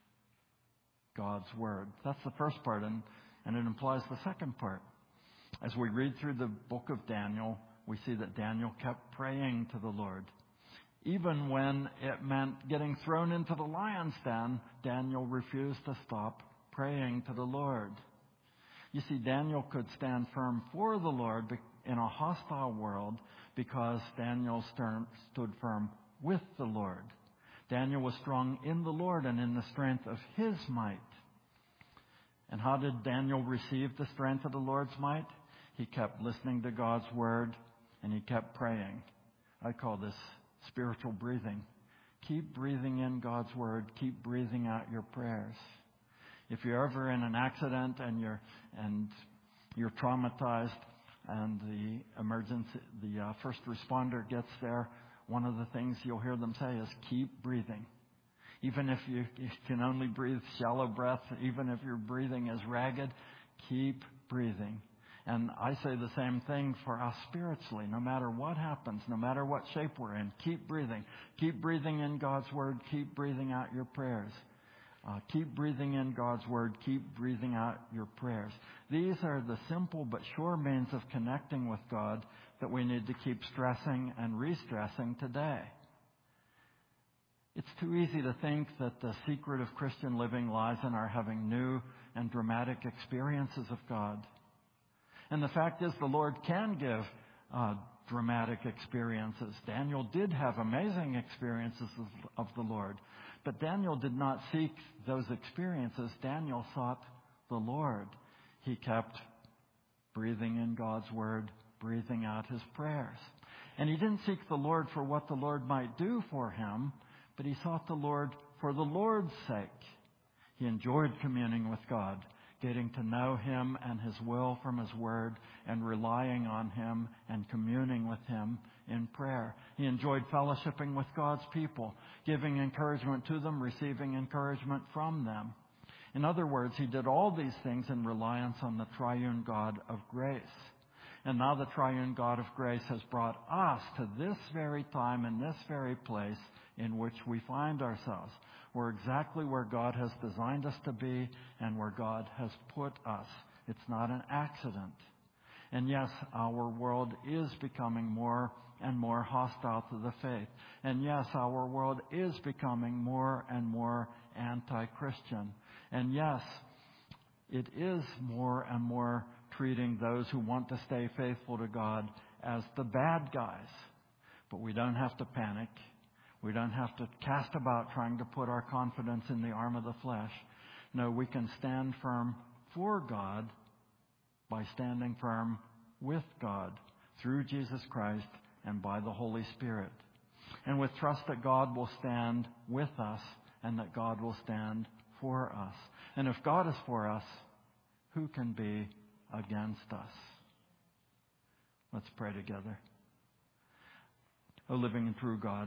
God's word. That's the first part, and, and it implies the second part. As we read through the book of Daniel, we see that Daniel kept praying to the Lord. Even when it meant getting thrown into the lion's den, Daniel refused to stop praying to the Lord. You see, Daniel could stand firm for the Lord in a hostile world because Daniel stood firm with the Lord. Daniel was strong in the Lord and in the strength of His might. And how did Daniel receive the strength of the Lord's might? He kept listening to God's word and he kept praying. I call this spiritual breathing. Keep breathing in God's word. Keep breathing out your prayers. If you're ever in an accident and you're and you're traumatized and the emergency, the uh, first responder gets there, one of the things you'll hear them say is keep breathing. Even if you, you can only breathe shallow breaths, even if your breathing is ragged, keep breathing. And I say the same thing for us spiritually. No matter what happens, no matter what shape we're in, keep breathing. Keep breathing in God's word. Keep breathing out your prayers. Uh, keep breathing in God's word. Keep breathing out your prayers. These are the simple but sure means of connecting with God that we need to keep stressing and re-stressing today. It's too easy to think that the secret of Christian living lies in our having new and dramatic experiences of God. And the fact is, the Lord can give uh, dramatic experiences. Daniel did have amazing experiences of, of the Lord. But Daniel did not seek those experiences. Daniel sought the Lord. He kept breathing in God's word, breathing out his prayers. And he didn't seek the Lord for what the Lord might do for him, but he sought the Lord for the Lord's sake. He enjoyed communing with God, getting to know him and his will from his word, and relying on him and communing with him in prayer. He enjoyed fellowshipping with God's people, giving encouragement to them, receiving encouragement from them. In other words, he did all these things in reliance on the triune God of grace. And now the triune God of grace has brought us to this very time and this very place in which we find ourselves. We're exactly where God has designed us to be and where God has put us. It's not an accident. And yes, our world is becoming more and more hostile to the faith. And yes, our world is becoming more and more anti-Christian. And yes, it is more and more treating those who want to stay faithful to God as the bad guys. But we don't have to panic. We don't have to cast about trying to put our confidence in the arm of the flesh. No, we can stand firm for God by standing firm with God through Jesus Christ and by the Holy Spirit. And with trust that God will stand with us and that God will stand for us. And if God is for us, who can be against us? Let's pray together. O living and true God,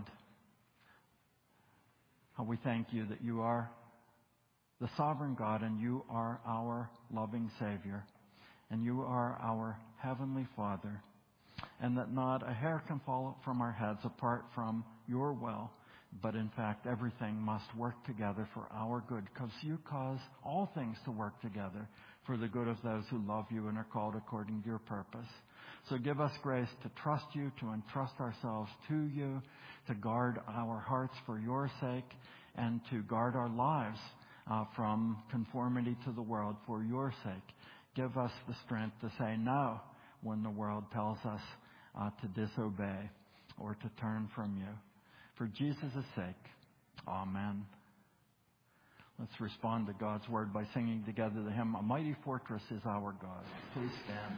how we thank you that you are the sovereign God and you are our loving Savior and you are our Heavenly Father, and that not a hair can fall from our heads apart from your will, but in fact everything must work together for our good, because you cause all things to work together for the good of those who love you and are called according to your purpose. So give us grace to trust you, to entrust ourselves to you, to guard our hearts for your sake, and to guard our lives uh, from conformity to the world for your sake. Give us the strength to say no when the world tells us uh, to disobey or to turn from you. For Jesus' sake, amen. Let's respond to God's word by singing together the hymn, "A Mighty Fortress is Our God." Please stand.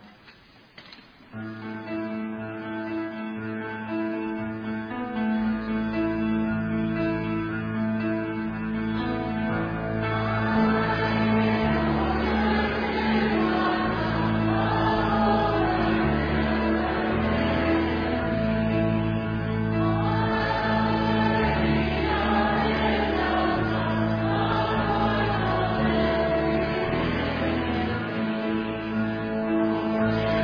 Thank you.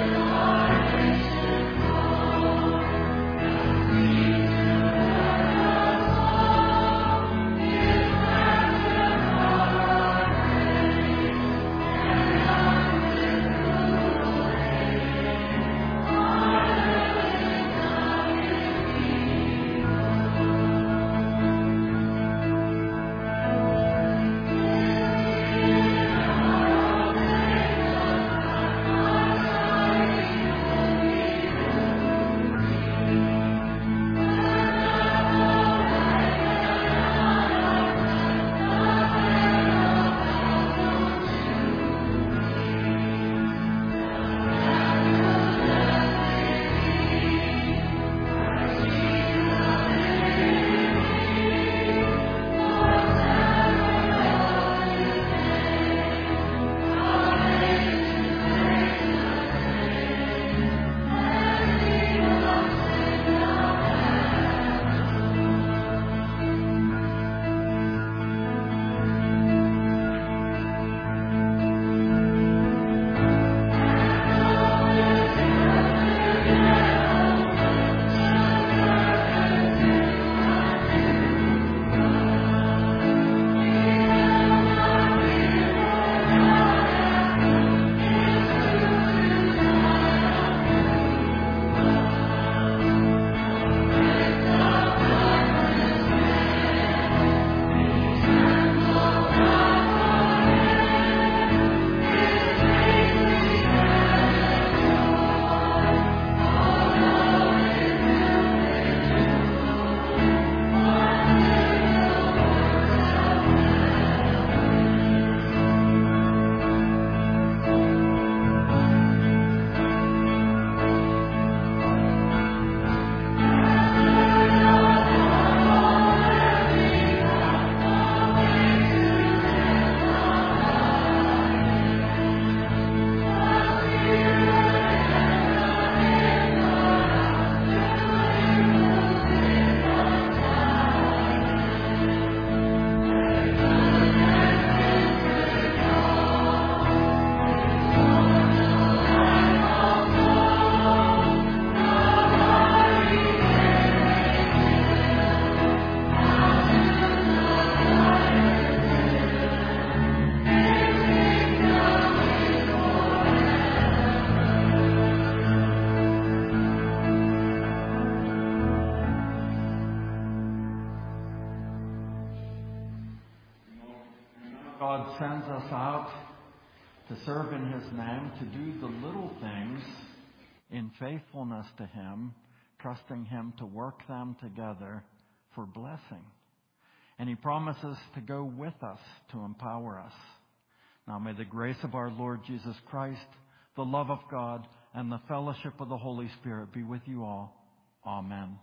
sends us out to serve in His name, to do the little things in faithfulness to Him, trusting Him to work them together for blessing. And He promises to go with us to empower us. Now may the grace of our Lord Jesus Christ, the love of God, and the fellowship of the Holy Spirit be with you all. Amen.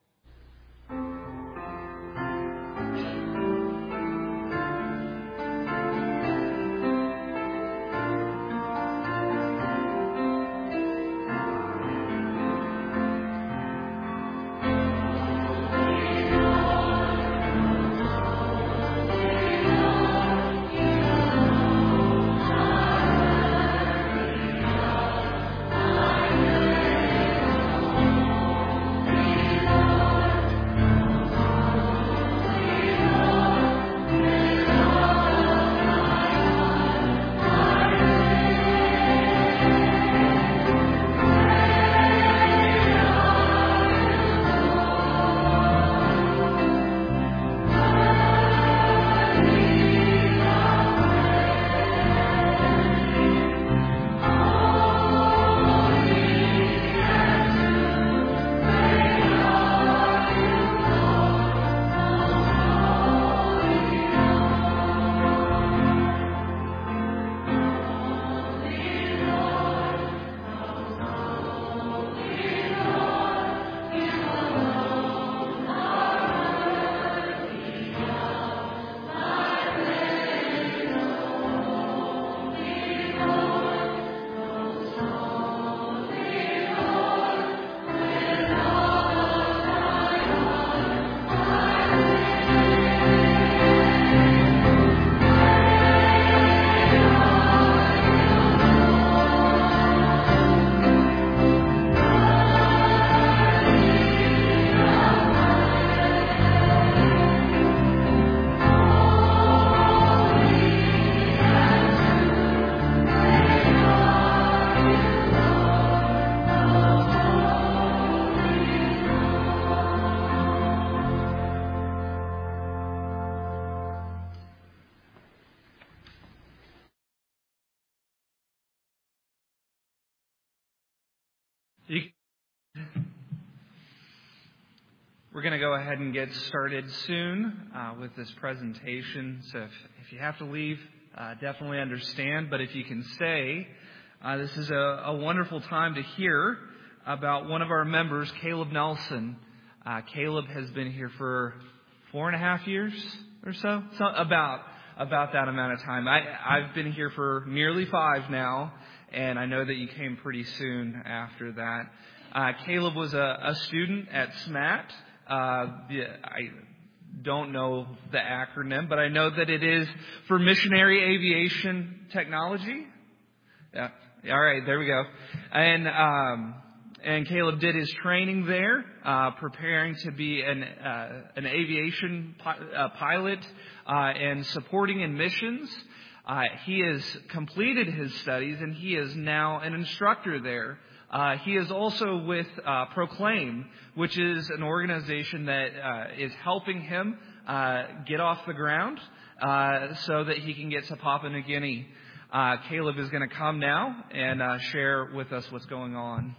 We're going to go ahead and get started soon uh, with this presentation. So if, if you have to leave, uh, definitely understand. But if you can stay, uh, this is a, a wonderful time to hear about one of our members, Caleb Nelson. Uh, Caleb has been here for four and a half years or so, so about about that amount of time. I, I've been here for nearly five now, and I know that you came pretty soon after that. Uh, Caleb was a, a student at S M A T. Uh, the, I don't know the acronym, but I know that it is for Missionary Aviation Technology. Yeah. All right, there we go. And um, and Caleb did his training there, uh, preparing to be an uh, an aviation pi- uh, pilot uh, and supporting in missions. Uh, he has completed his studies, and he is now an instructor there. Uh, he is also with uh, Proclaim, which is an organization that uh, is helping him uh, get off the ground uh, so that he can get to Papua New Guinea. Uh, Caleb is going to come now and uh, share with us what's going on.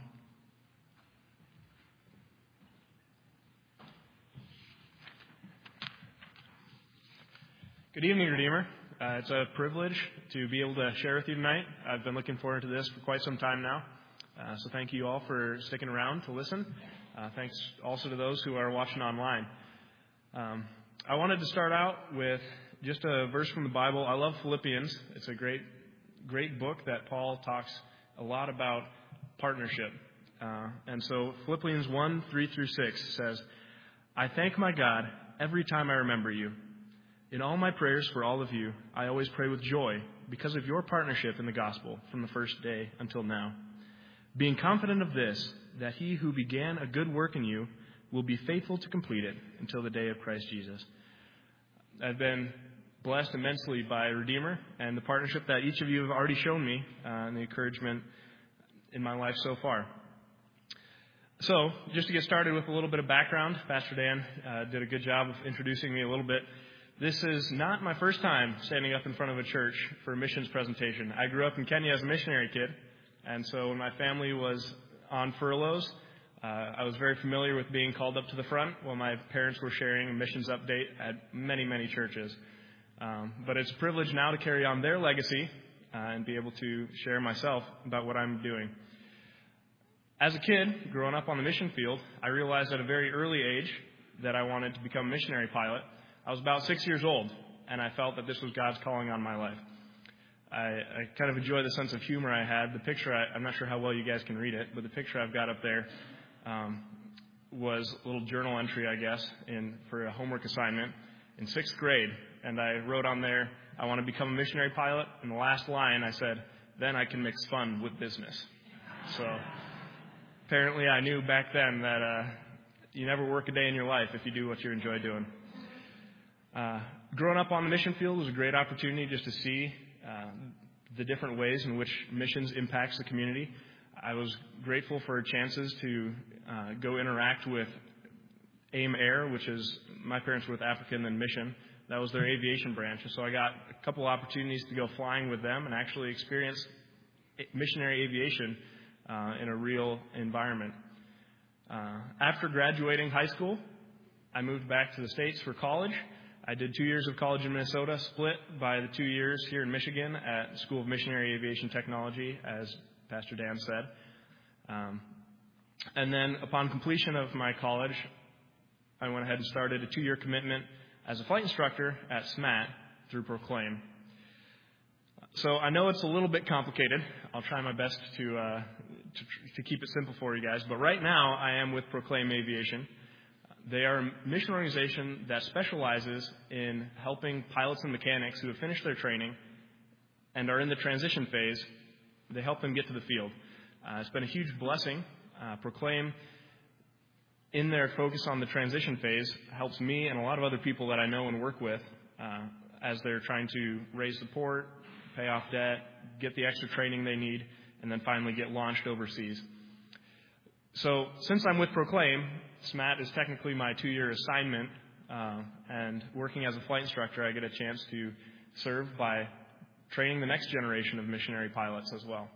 Good evening, Redeemer. Uh, it's a privilege to be able to share with you tonight. I've been looking forward to this for quite some time now. Uh, so thank you all for sticking around to listen. Uh, thanks also to those who are watching online. Um, I wanted to start out with just a verse from the Bible. I love Philippians. It's a great, great book that Paul talks a lot about partnership. Uh, and so Philippians one, three through six says, I thank my God every time I remember you. In all my prayers for all of you, I always pray with joy because of your partnership in the gospel from the first day until now. Being confident of this, that he who began a good work in you will be faithful to complete it until the day of Christ Jesus. I've been blessed immensely by Redeemer and the partnership that each of you have already shown me uh, and the encouragement in my life so far. So, just to get started with a little bit of background, Pastor Dan uh, did a good job of introducing me a little bit. This is not my first time standing up in front of a church for a missions presentation. I grew up in Kenya as a missionary kid, and so when my family was on furloughs, uh, I was very familiar with being called up to the front while my parents were sharing a missions update at many, many churches. Um, but it's a privilege now to carry on their legacy uh, and be able to share myself about what I'm doing. As a kid, growing up on the mission field, I realized at a very early age that I wanted to become a missionary pilot. I was about six years old, and I felt that this was God's calling on my life. I, I kind of enjoy the sense of humor I had. The picture, I, I'm not sure how well you guys can read it, but the picture I've got up there um, was a little journal entry, I guess, in for a homework assignment in sixth grade. And I wrote on there, I want to become a missionary pilot. And the last line, I said, then I can mix fun with business. So apparently I knew back then that uh, you never work a day in your life if you do what you enjoy doing. Uh, growing up on the mission field was a great opportunity just to see uh, the different ways in which missions impacts the community. I was grateful for chances to uh, go interact with AIM Air, which is, my parents were with Africa and then Mission. That was their aviation branch. And so I got a couple opportunities to go flying with them and actually experience missionary aviation uh, in a real environment. Uh, after graduating high school, I moved back to the States for college. I did two years of college in Minnesota, split by the two years here in Michigan at School of Missionary Aviation Technology, as Pastor Dan said. Um, and then upon completion of my college, I went ahead and started a two-year commitment as a flight instructor at S M A T through Proclaim. So I know it's a little bit complicated. I'll try my best to, uh, to, to keep it simple for you guys. But right now, I am with Proclaim Aviation. They are a mission organization that specializes in helping pilots and mechanics who have finished their training and are in the transition phase. They help them get to the field. Uh, it's been a huge blessing. Uh, Proclaim, in their focus on the transition phase, helps me and a lot of other people that I know and work with uh, as they're trying to raise support, pay off debt, get the extra training they need, and then finally get launched overseas. So since I'm with Proclaim, S M A T is technically my two-year assignment, uh, and working as a flight instructor, I get a chance to serve by training the next generation of missionary pilots as well.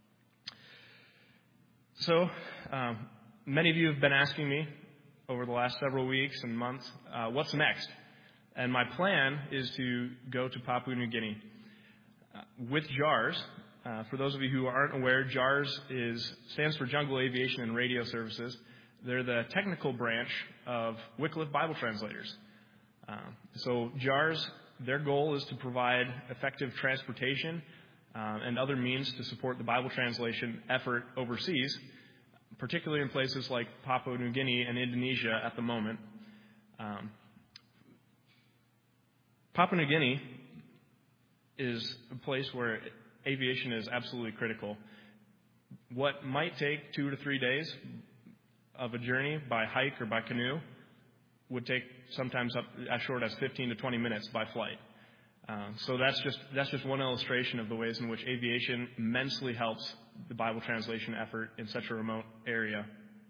So um, many of you have been asking me over the last several weeks and months, uh, what's next? And my plan is to go to Papua New Guinea uh, with J A R S. Uh, for those of you who aren't aware, J A R S is, stands for Jungle Aviation and Radio Services. They're the technical branch of Wycliffe Bible Translators. Uh, so J A R S, their goal is to provide effective transportation uh, and other means to support the Bible translation effort overseas, particularly in places like Papua New Guinea and Indonesia at the moment. Um, Papua New Guinea is a place where aviation is absolutely critical. What might take two to three days of a journey by hike or by canoe would take sometimes up as short as fifteen to twenty minutes by flight. Uh, so that's just that's just one illustration of the ways in which aviation immensely helps the Bible translation effort in such a remote area.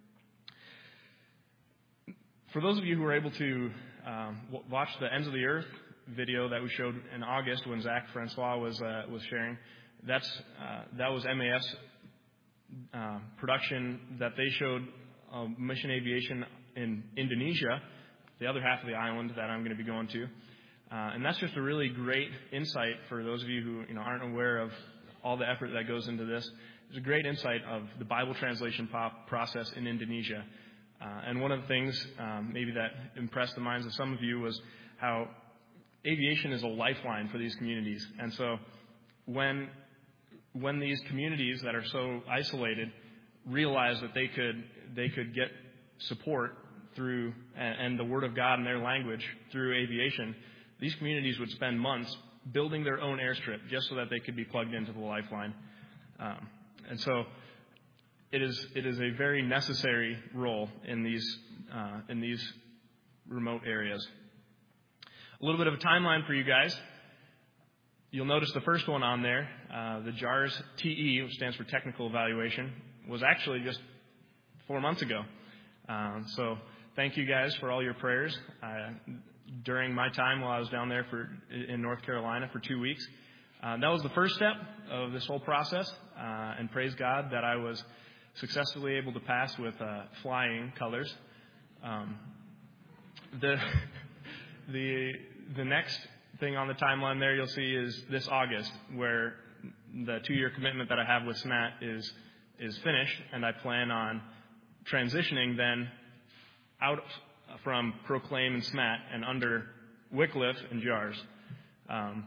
For those of you who were able to um, w- watch the Ends of the Earth video that we showed in August when Zach Francois was uh, was sharing, that's uh, that was M A F's uh, production that they showed uh, mission aviation in Indonesia, the other half of the island that I'm going to be going to. Uh, and that's just a really great insight for those of you who you know aren't aware of all the effort that goes into this. It's a great insight of the Bible translation pop process in Indonesia. Uh, and one of the things um, maybe that impressed the minds of some of you was how aviation is a lifeline for these communities. And so when when these communities that are so isolated realize that they could they could get support through and, and the Word of God in their language through aviation, these communities would spend months building their own airstrip just so that they could be plugged into the lifeline. Um, and so it is it is a very necessary role in these uh, in these remote areas. A little bit of a timeline for you guys. You'll notice the first one on there, uh, the J A R S T E, which stands for Technical Evaluation, was actually just four months ago. Um, so thank you guys for all your prayers. Uh, during my time while I was down there for in North Carolina for two weeks. Uh, that was the first step of this whole process, uh, and praise God that I was successfully able to pass with uh, flying colors. Um, the the the next thing on the timeline there you'll see is this August, where the two-year commitment that I have with S M A T is is finished, and I plan on transitioning then out from Proclaim and S M A T and under Wycliffe and JARS. Um,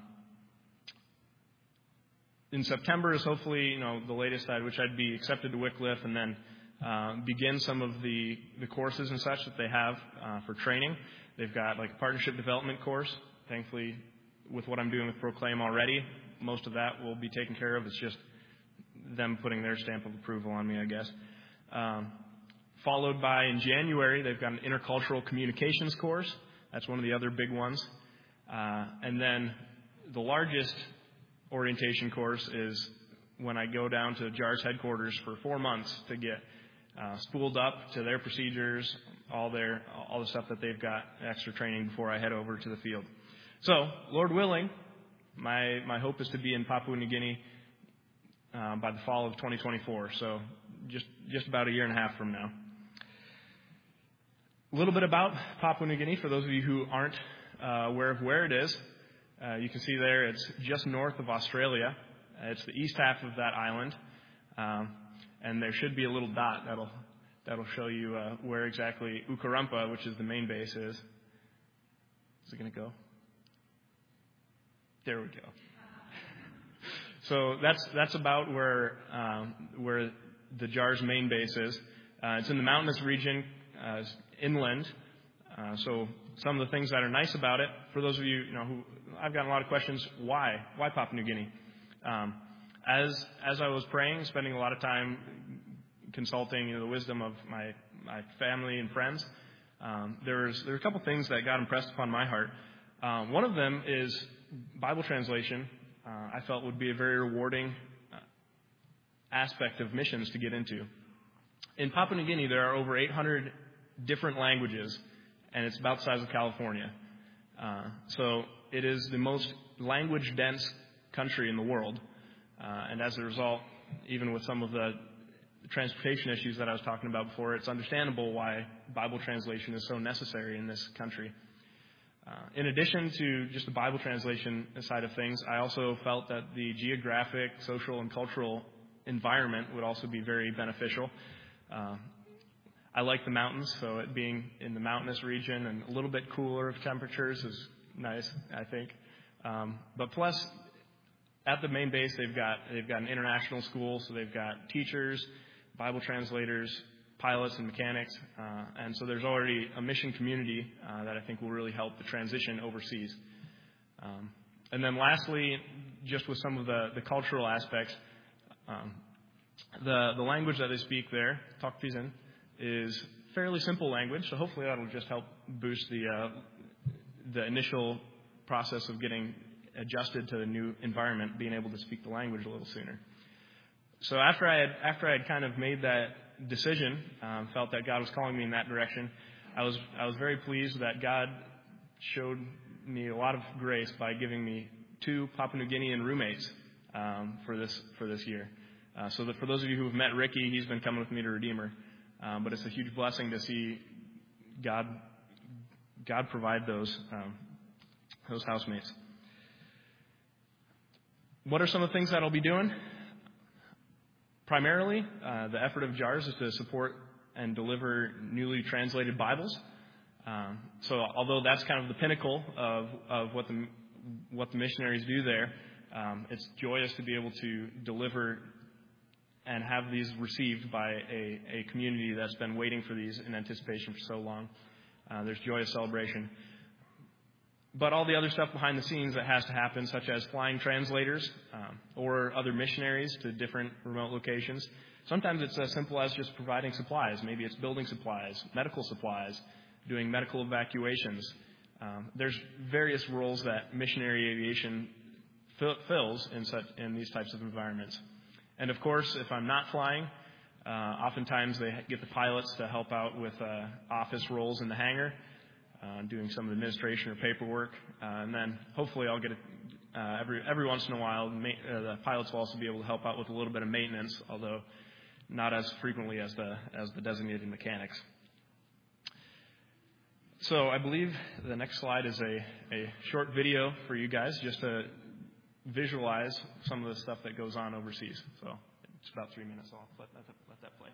in September is hopefully, you know, the latest at which I'd be accepted to Wycliffe, and then uh, begin some of the, the courses and such that they have uh, for training. They've got like a partnership development course. Thankfully, with what I'm doing with Proclaim already, most of that will be taken care of. It's just them putting their stamp of approval on me, I guess. Um, followed by, in January, they've got an intercultural communications course. That's one of the other big ones. Uh, and then the largest orientation course is when I go down to JARS headquarters for four months to get uh, spooled up to their procedures, all their all the stuff that they've got, extra training before I head over to the field. So, Lord willing, my my hope is to be in Papua New Guinea uh, by the fall of twenty twenty-four. So, just just about a year and a half from now. A little bit about Papua New Guinea for those of you who aren't uh, aware of where it is. Uh, you can see there it's just north of Australia. Uh, it's the east half of that island, um, and there should be a little dot that'll that'll show you uh, where exactly Ukarumpa, which is the main base, is. Is it going to go? There we go. So that's that's about where um, where the JARS main base is. Uh, it's in the mountainous region, uh, inland. Uh, so some of the things that are nice about it, for those of you, you know, who I've gotten a lot of questions, why? Why Papua New Guinea? Um, as as I was praying, spending a lot of time consulting, you know, the wisdom of my, my family and friends, um, there's there are a couple things that got impressed upon my heart. Um, one of them is Bible translation. Uh, I felt would be a very rewarding uh, aspect of missions to get into. In Papua New Guinea, there are over eight hundred different languages, and it's about the size of California. Uh, so it is the most language-dense country in the world. Uh, and as a result, even with some of the transportation issues that I was talking about before, it's understandable why Bible translation is so necessary in this country. Uh, in addition to just the Bible translation side of things, I also felt that the geographic, social, and cultural environment would also be very beneficial. Uh, I like the mountains, so it being in the mountainous region and a little bit cooler of temperatures is nice, I think. Um, but plus, at the main base, they've got they've got an international school, so they've got teachers, Bible translators, pilots, and mechanics, uh, and so there's already a mission community uh, that I think will really help the transition overseas. Um, and then lastly, just with some of the, the cultural aspects, um, the the language that they speak there, Tokpisin, is fairly simple language, so hopefully that will just help boost the uh, the initial process of getting adjusted to the new environment, being able to speak the language a little sooner. So after I had after I had kind of made that decision, um, felt that God was calling me in that direction, I was I was very pleased that God showed me a lot of grace by giving me two Papua New Guinean roommates um, for this for this year. Uh, so that for those of you who have met Ricky, he's been coming with me to Redeemer. Um, but it's a huge blessing to see God God provide those um, those housemates. What are some of the things that I'll be doing? Primarily, uh, the effort of JARS is to support and deliver newly translated Bibles. Um, so, although that's kind of the pinnacle of of what the what the missionaries do there, um, it's joyous to be able to deliver and have these received by a, a community that's been waiting for these in anticipation for so long. Uh, there's joyous celebration. But all the other stuff behind the scenes that has to happen, such as flying translators um, or other missionaries to different remote locations. Sometimes it's as simple as just providing supplies. Maybe it's building supplies, medical supplies, doing medical evacuations. Um, there's various roles that missionary aviation fill, fills in such in these types of environments. And of course, if I'm not flying, uh, oftentimes they get the pilots to help out with uh, office roles in the hangar. uh, doing some of the administration or paperwork, uh, and then hopefully I'll get a, uh, every every once in a while. Ma- uh, the pilots will also be able to help out with a little bit of maintenance, although not as frequently as the as the designated mechanics. So I believe the next slide is a, a short video for you guys just to visualize some of the stuff that goes on overseas. So it's about three minutes. So I'll let, let, that, let that play.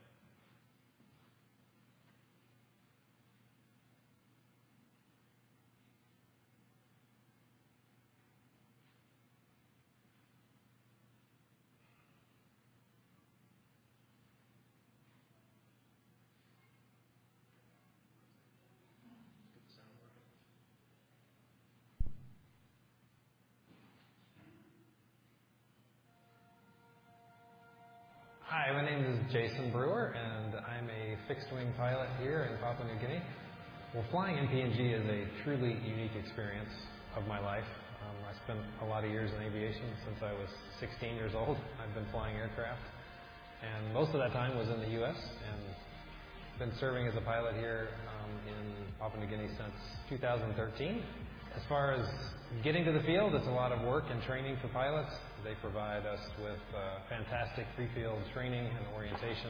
Hi, my name is Jason Brewer, and I'm a fixed-wing pilot here in Papua New Guinea. Well, flying in P N G is a truly unique experience of my life. Um, I spent a lot of years in aviation. Since I was sixteen years old, I've been flying aircraft, and most of that time was in the U S, and been serving as a pilot here um, in Papua New Guinea since two thousand thirteen. As far as getting to the field, it's a lot of work and training for pilots. They provide us with uh, fantastic pre-field training and orientation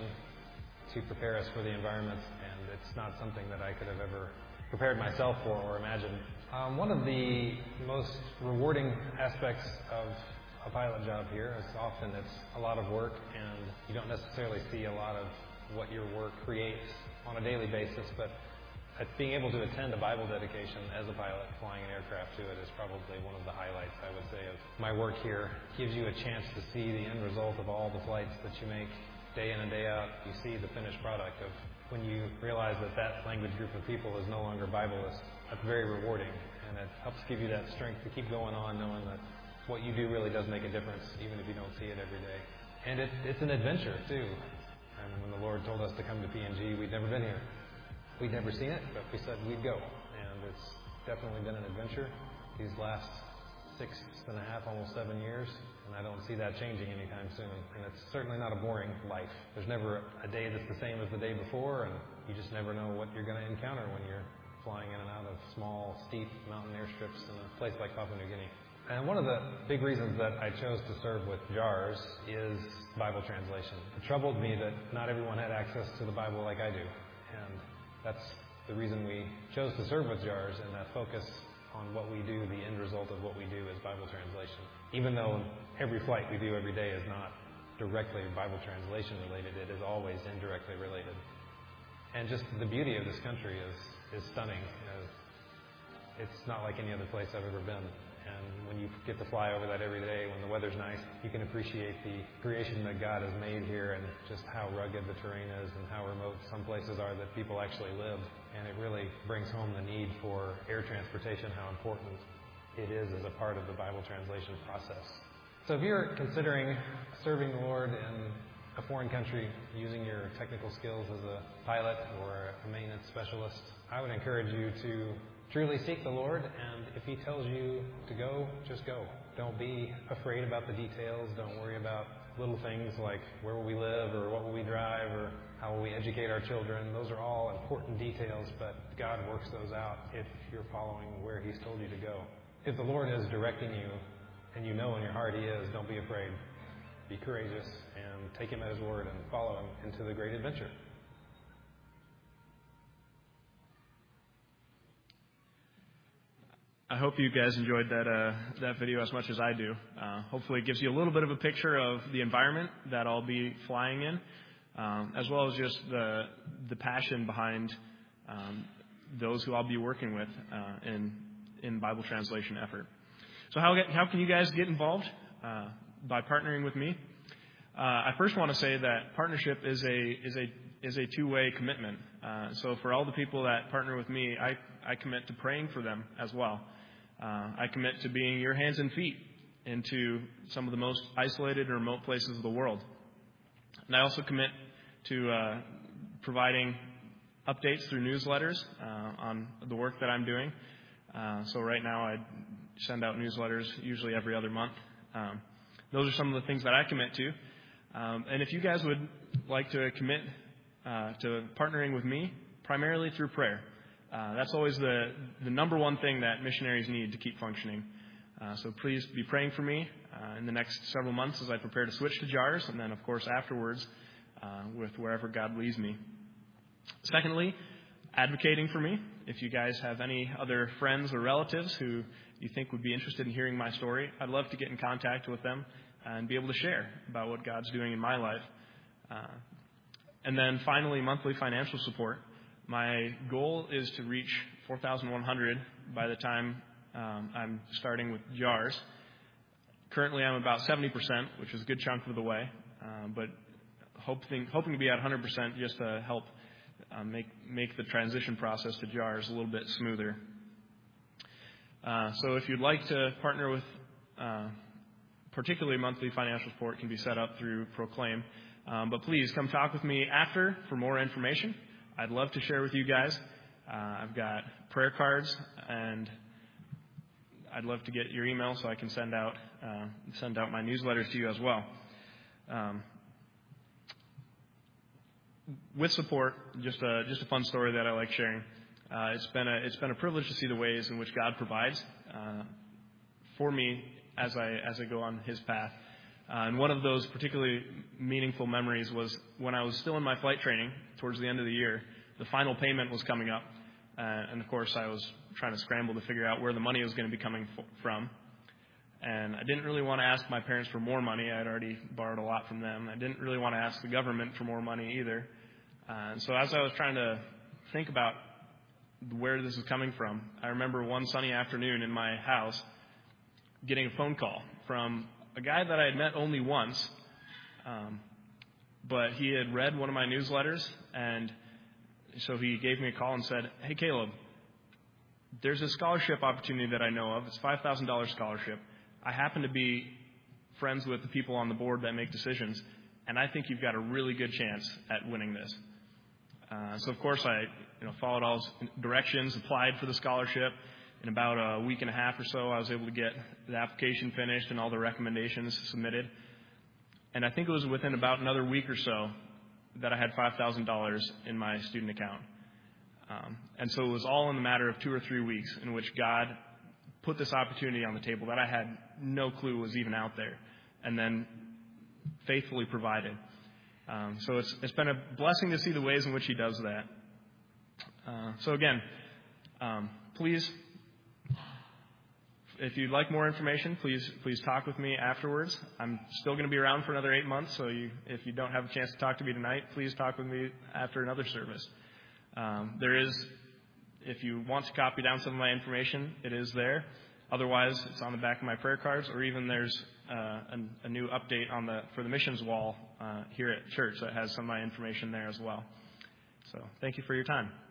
to prepare us for the environment, and it's not something that I could have ever prepared myself for or imagined. Um, one of the most rewarding aspects of a pilot job here is often it's a lot of work, and you don't necessarily see a lot of what your work creates on a daily basis, but being able to attend a Bible dedication as a pilot, flying an aircraft to it, is probably one of the highlights, I would say, of my work here. It gives you a chance to see the end result of all the flights that you make day in and day out. You see the finished product of when you realize that that language group of people is no longer Bibleless. That's very rewarding, and it helps give you that strength to keep going on, knowing that what you do really does make a difference, even if you don't see it every day. And it, it's an adventure, too. And when the Lord told us to come to P N G, we'd never been here. We'd never seen it, but we said we'd go. And it's definitely been an adventure these last six and a half, almost seven years. And I don't see that changing anytime soon. And it's certainly not a boring life. There's never a day that's the same as the day before, and you just never know what you're going to encounter when you're flying in and out of small, steep mountain airstrips in a place like Papua New Guinea. And one of the big reasons that I chose to serve with J A R S is Bible translation. It troubled me that not everyone had access to the Bible like I do. And that's the reason we chose to serve with J A R S, and that focus on what we do, the end result of what we do is Bible translation. Even though every flight we do every day is not directly Bible translation related, it is always indirectly related. And just the beauty of this country is, is stunning. You know, it's not like any other place I've ever been. And when you get to fly over that every day, when the weather's nice, you can appreciate the creation that God has made here and just how rugged the terrain is and how remote some places are that people actually live. And it really brings home the need for air transportation, how important it is as a part of the Bible translation process. So if you're considering serving the Lord in a foreign country using your technical skills as a pilot or a maintenance specialist, I would encourage you to truly seek the Lord, and if He tells you to go, just go. Don't be afraid about the details. Don't worry about little things like where will we live or what will we drive or how will we educate our children. Those are all important details, but God works those out if you're following where He's told you to go. If the Lord is directing you and you know in your heart He is, don't be afraid. Be courageous and take Him at His word and follow Him into the great adventure. I hope you guys enjoyed that uh, that video as much as I do. Uh, hopefully it gives you a little bit of a picture of the environment that I'll be flying in, um, as well as just the the passion behind um, those who I'll be working with uh, in in Bible translation effort. So how how can you guys get involved? Uh, by partnering with me. Uh, I first want to say that partnership is a is a is a two-way commitment. Uh, so for all the people that partner with me, I I commit to praying for them as well. Uh, I commit to being your hands and feet into some of the most isolated and remote places of the world. And I also commit to uh, providing updates through newsletters uh, on the work that I'm doing. Uh, so right now I send out newsletters usually every other month. Um, those are some of the things that I commit to. Um, and if you guys would like to commit uh, to partnering with me, primarily through prayer, uh, Uh, that's always the, the number one thing that missionaries need to keep functioning. Uh, so please be praying for me uh, in the next several months as I prepare to switch to JARS, and then, of course, afterwards uh, with wherever God leads me. Secondly, advocating for me. If you guys have any other friends or relatives who you think would be interested in hearing my story, I'd love to get in contact with them and be able to share about what God's doing in my life. Uh, and then finally, monthly financial support. My goal is to reach four thousand one hundred by the time um, I'm starting with JARS. Currently, I'm about seventy percent, which is a good chunk of the way, uh, but hoping, hoping to be at one hundred percent just to help uh, make, make the transition process to JARS a little bit smoother. Uh, so if you'd like to partner with, uh, particularly monthly financial support can be set up through Proclaim, um, but please come talk with me after for more information. I'd love to share with you guys. Uh, I've got prayer cards, and I'd love to get your email so I can send out uh, send out my newsletters to you as well. Um, with support, just a just a fun story that I like sharing. Uh, it's been a it's been a privilege to see the ways in which God provides uh, for me as I as I go on His path. Uh, and one of those particularly meaningful memories was when I was still in my flight training towards the end of the year. The final payment was coming up. Uh, and, of course, I was trying to scramble to figure out where the money was going to be coming f- from. And I didn't really want to ask my parents for more money. I had already borrowed a lot from them. I didn't really want to ask the government for more money either. Uh, and so as I was trying to think about where this is coming from, I remember one sunny afternoon in my house getting a phone call from a guy that I had met only once, um, but he had read one of my newsletters, and so he gave me a call and said, "Hey, Caleb, there's a scholarship opportunity that I know of. It's a five thousand dollars scholarship. I happen to be friends with the people on the board that make decisions, and I think you've got a really good chance at winning this." Uh, so, of course, I you know, followed all his directions, applied for the scholarship. In about a week and a half or so, I was able to get the application finished and all the recommendations submitted. And I think it was within about another week or so that I had five thousand dollars in my student account. Um, and so it was all in the matter of two or three weeks in which God put this opportunity on the table that I had no clue was even out there, and then faithfully provided. Um, so it's, it's been a blessing to see the ways in which He does that. Uh, so again, um, please, if you'd like more information, please please talk with me afterwards. I'm still going to be around for another eight months, so you, if you don't have a chance to talk to me tonight, please talk with me after another service. Um, there is, if you want to copy down some of my information, it is there. Otherwise, it's on the back of my prayer cards, or even there's uh, a, a new update on the for the missions wall uh, here at church that has some of my information there as well. So thank you for your time.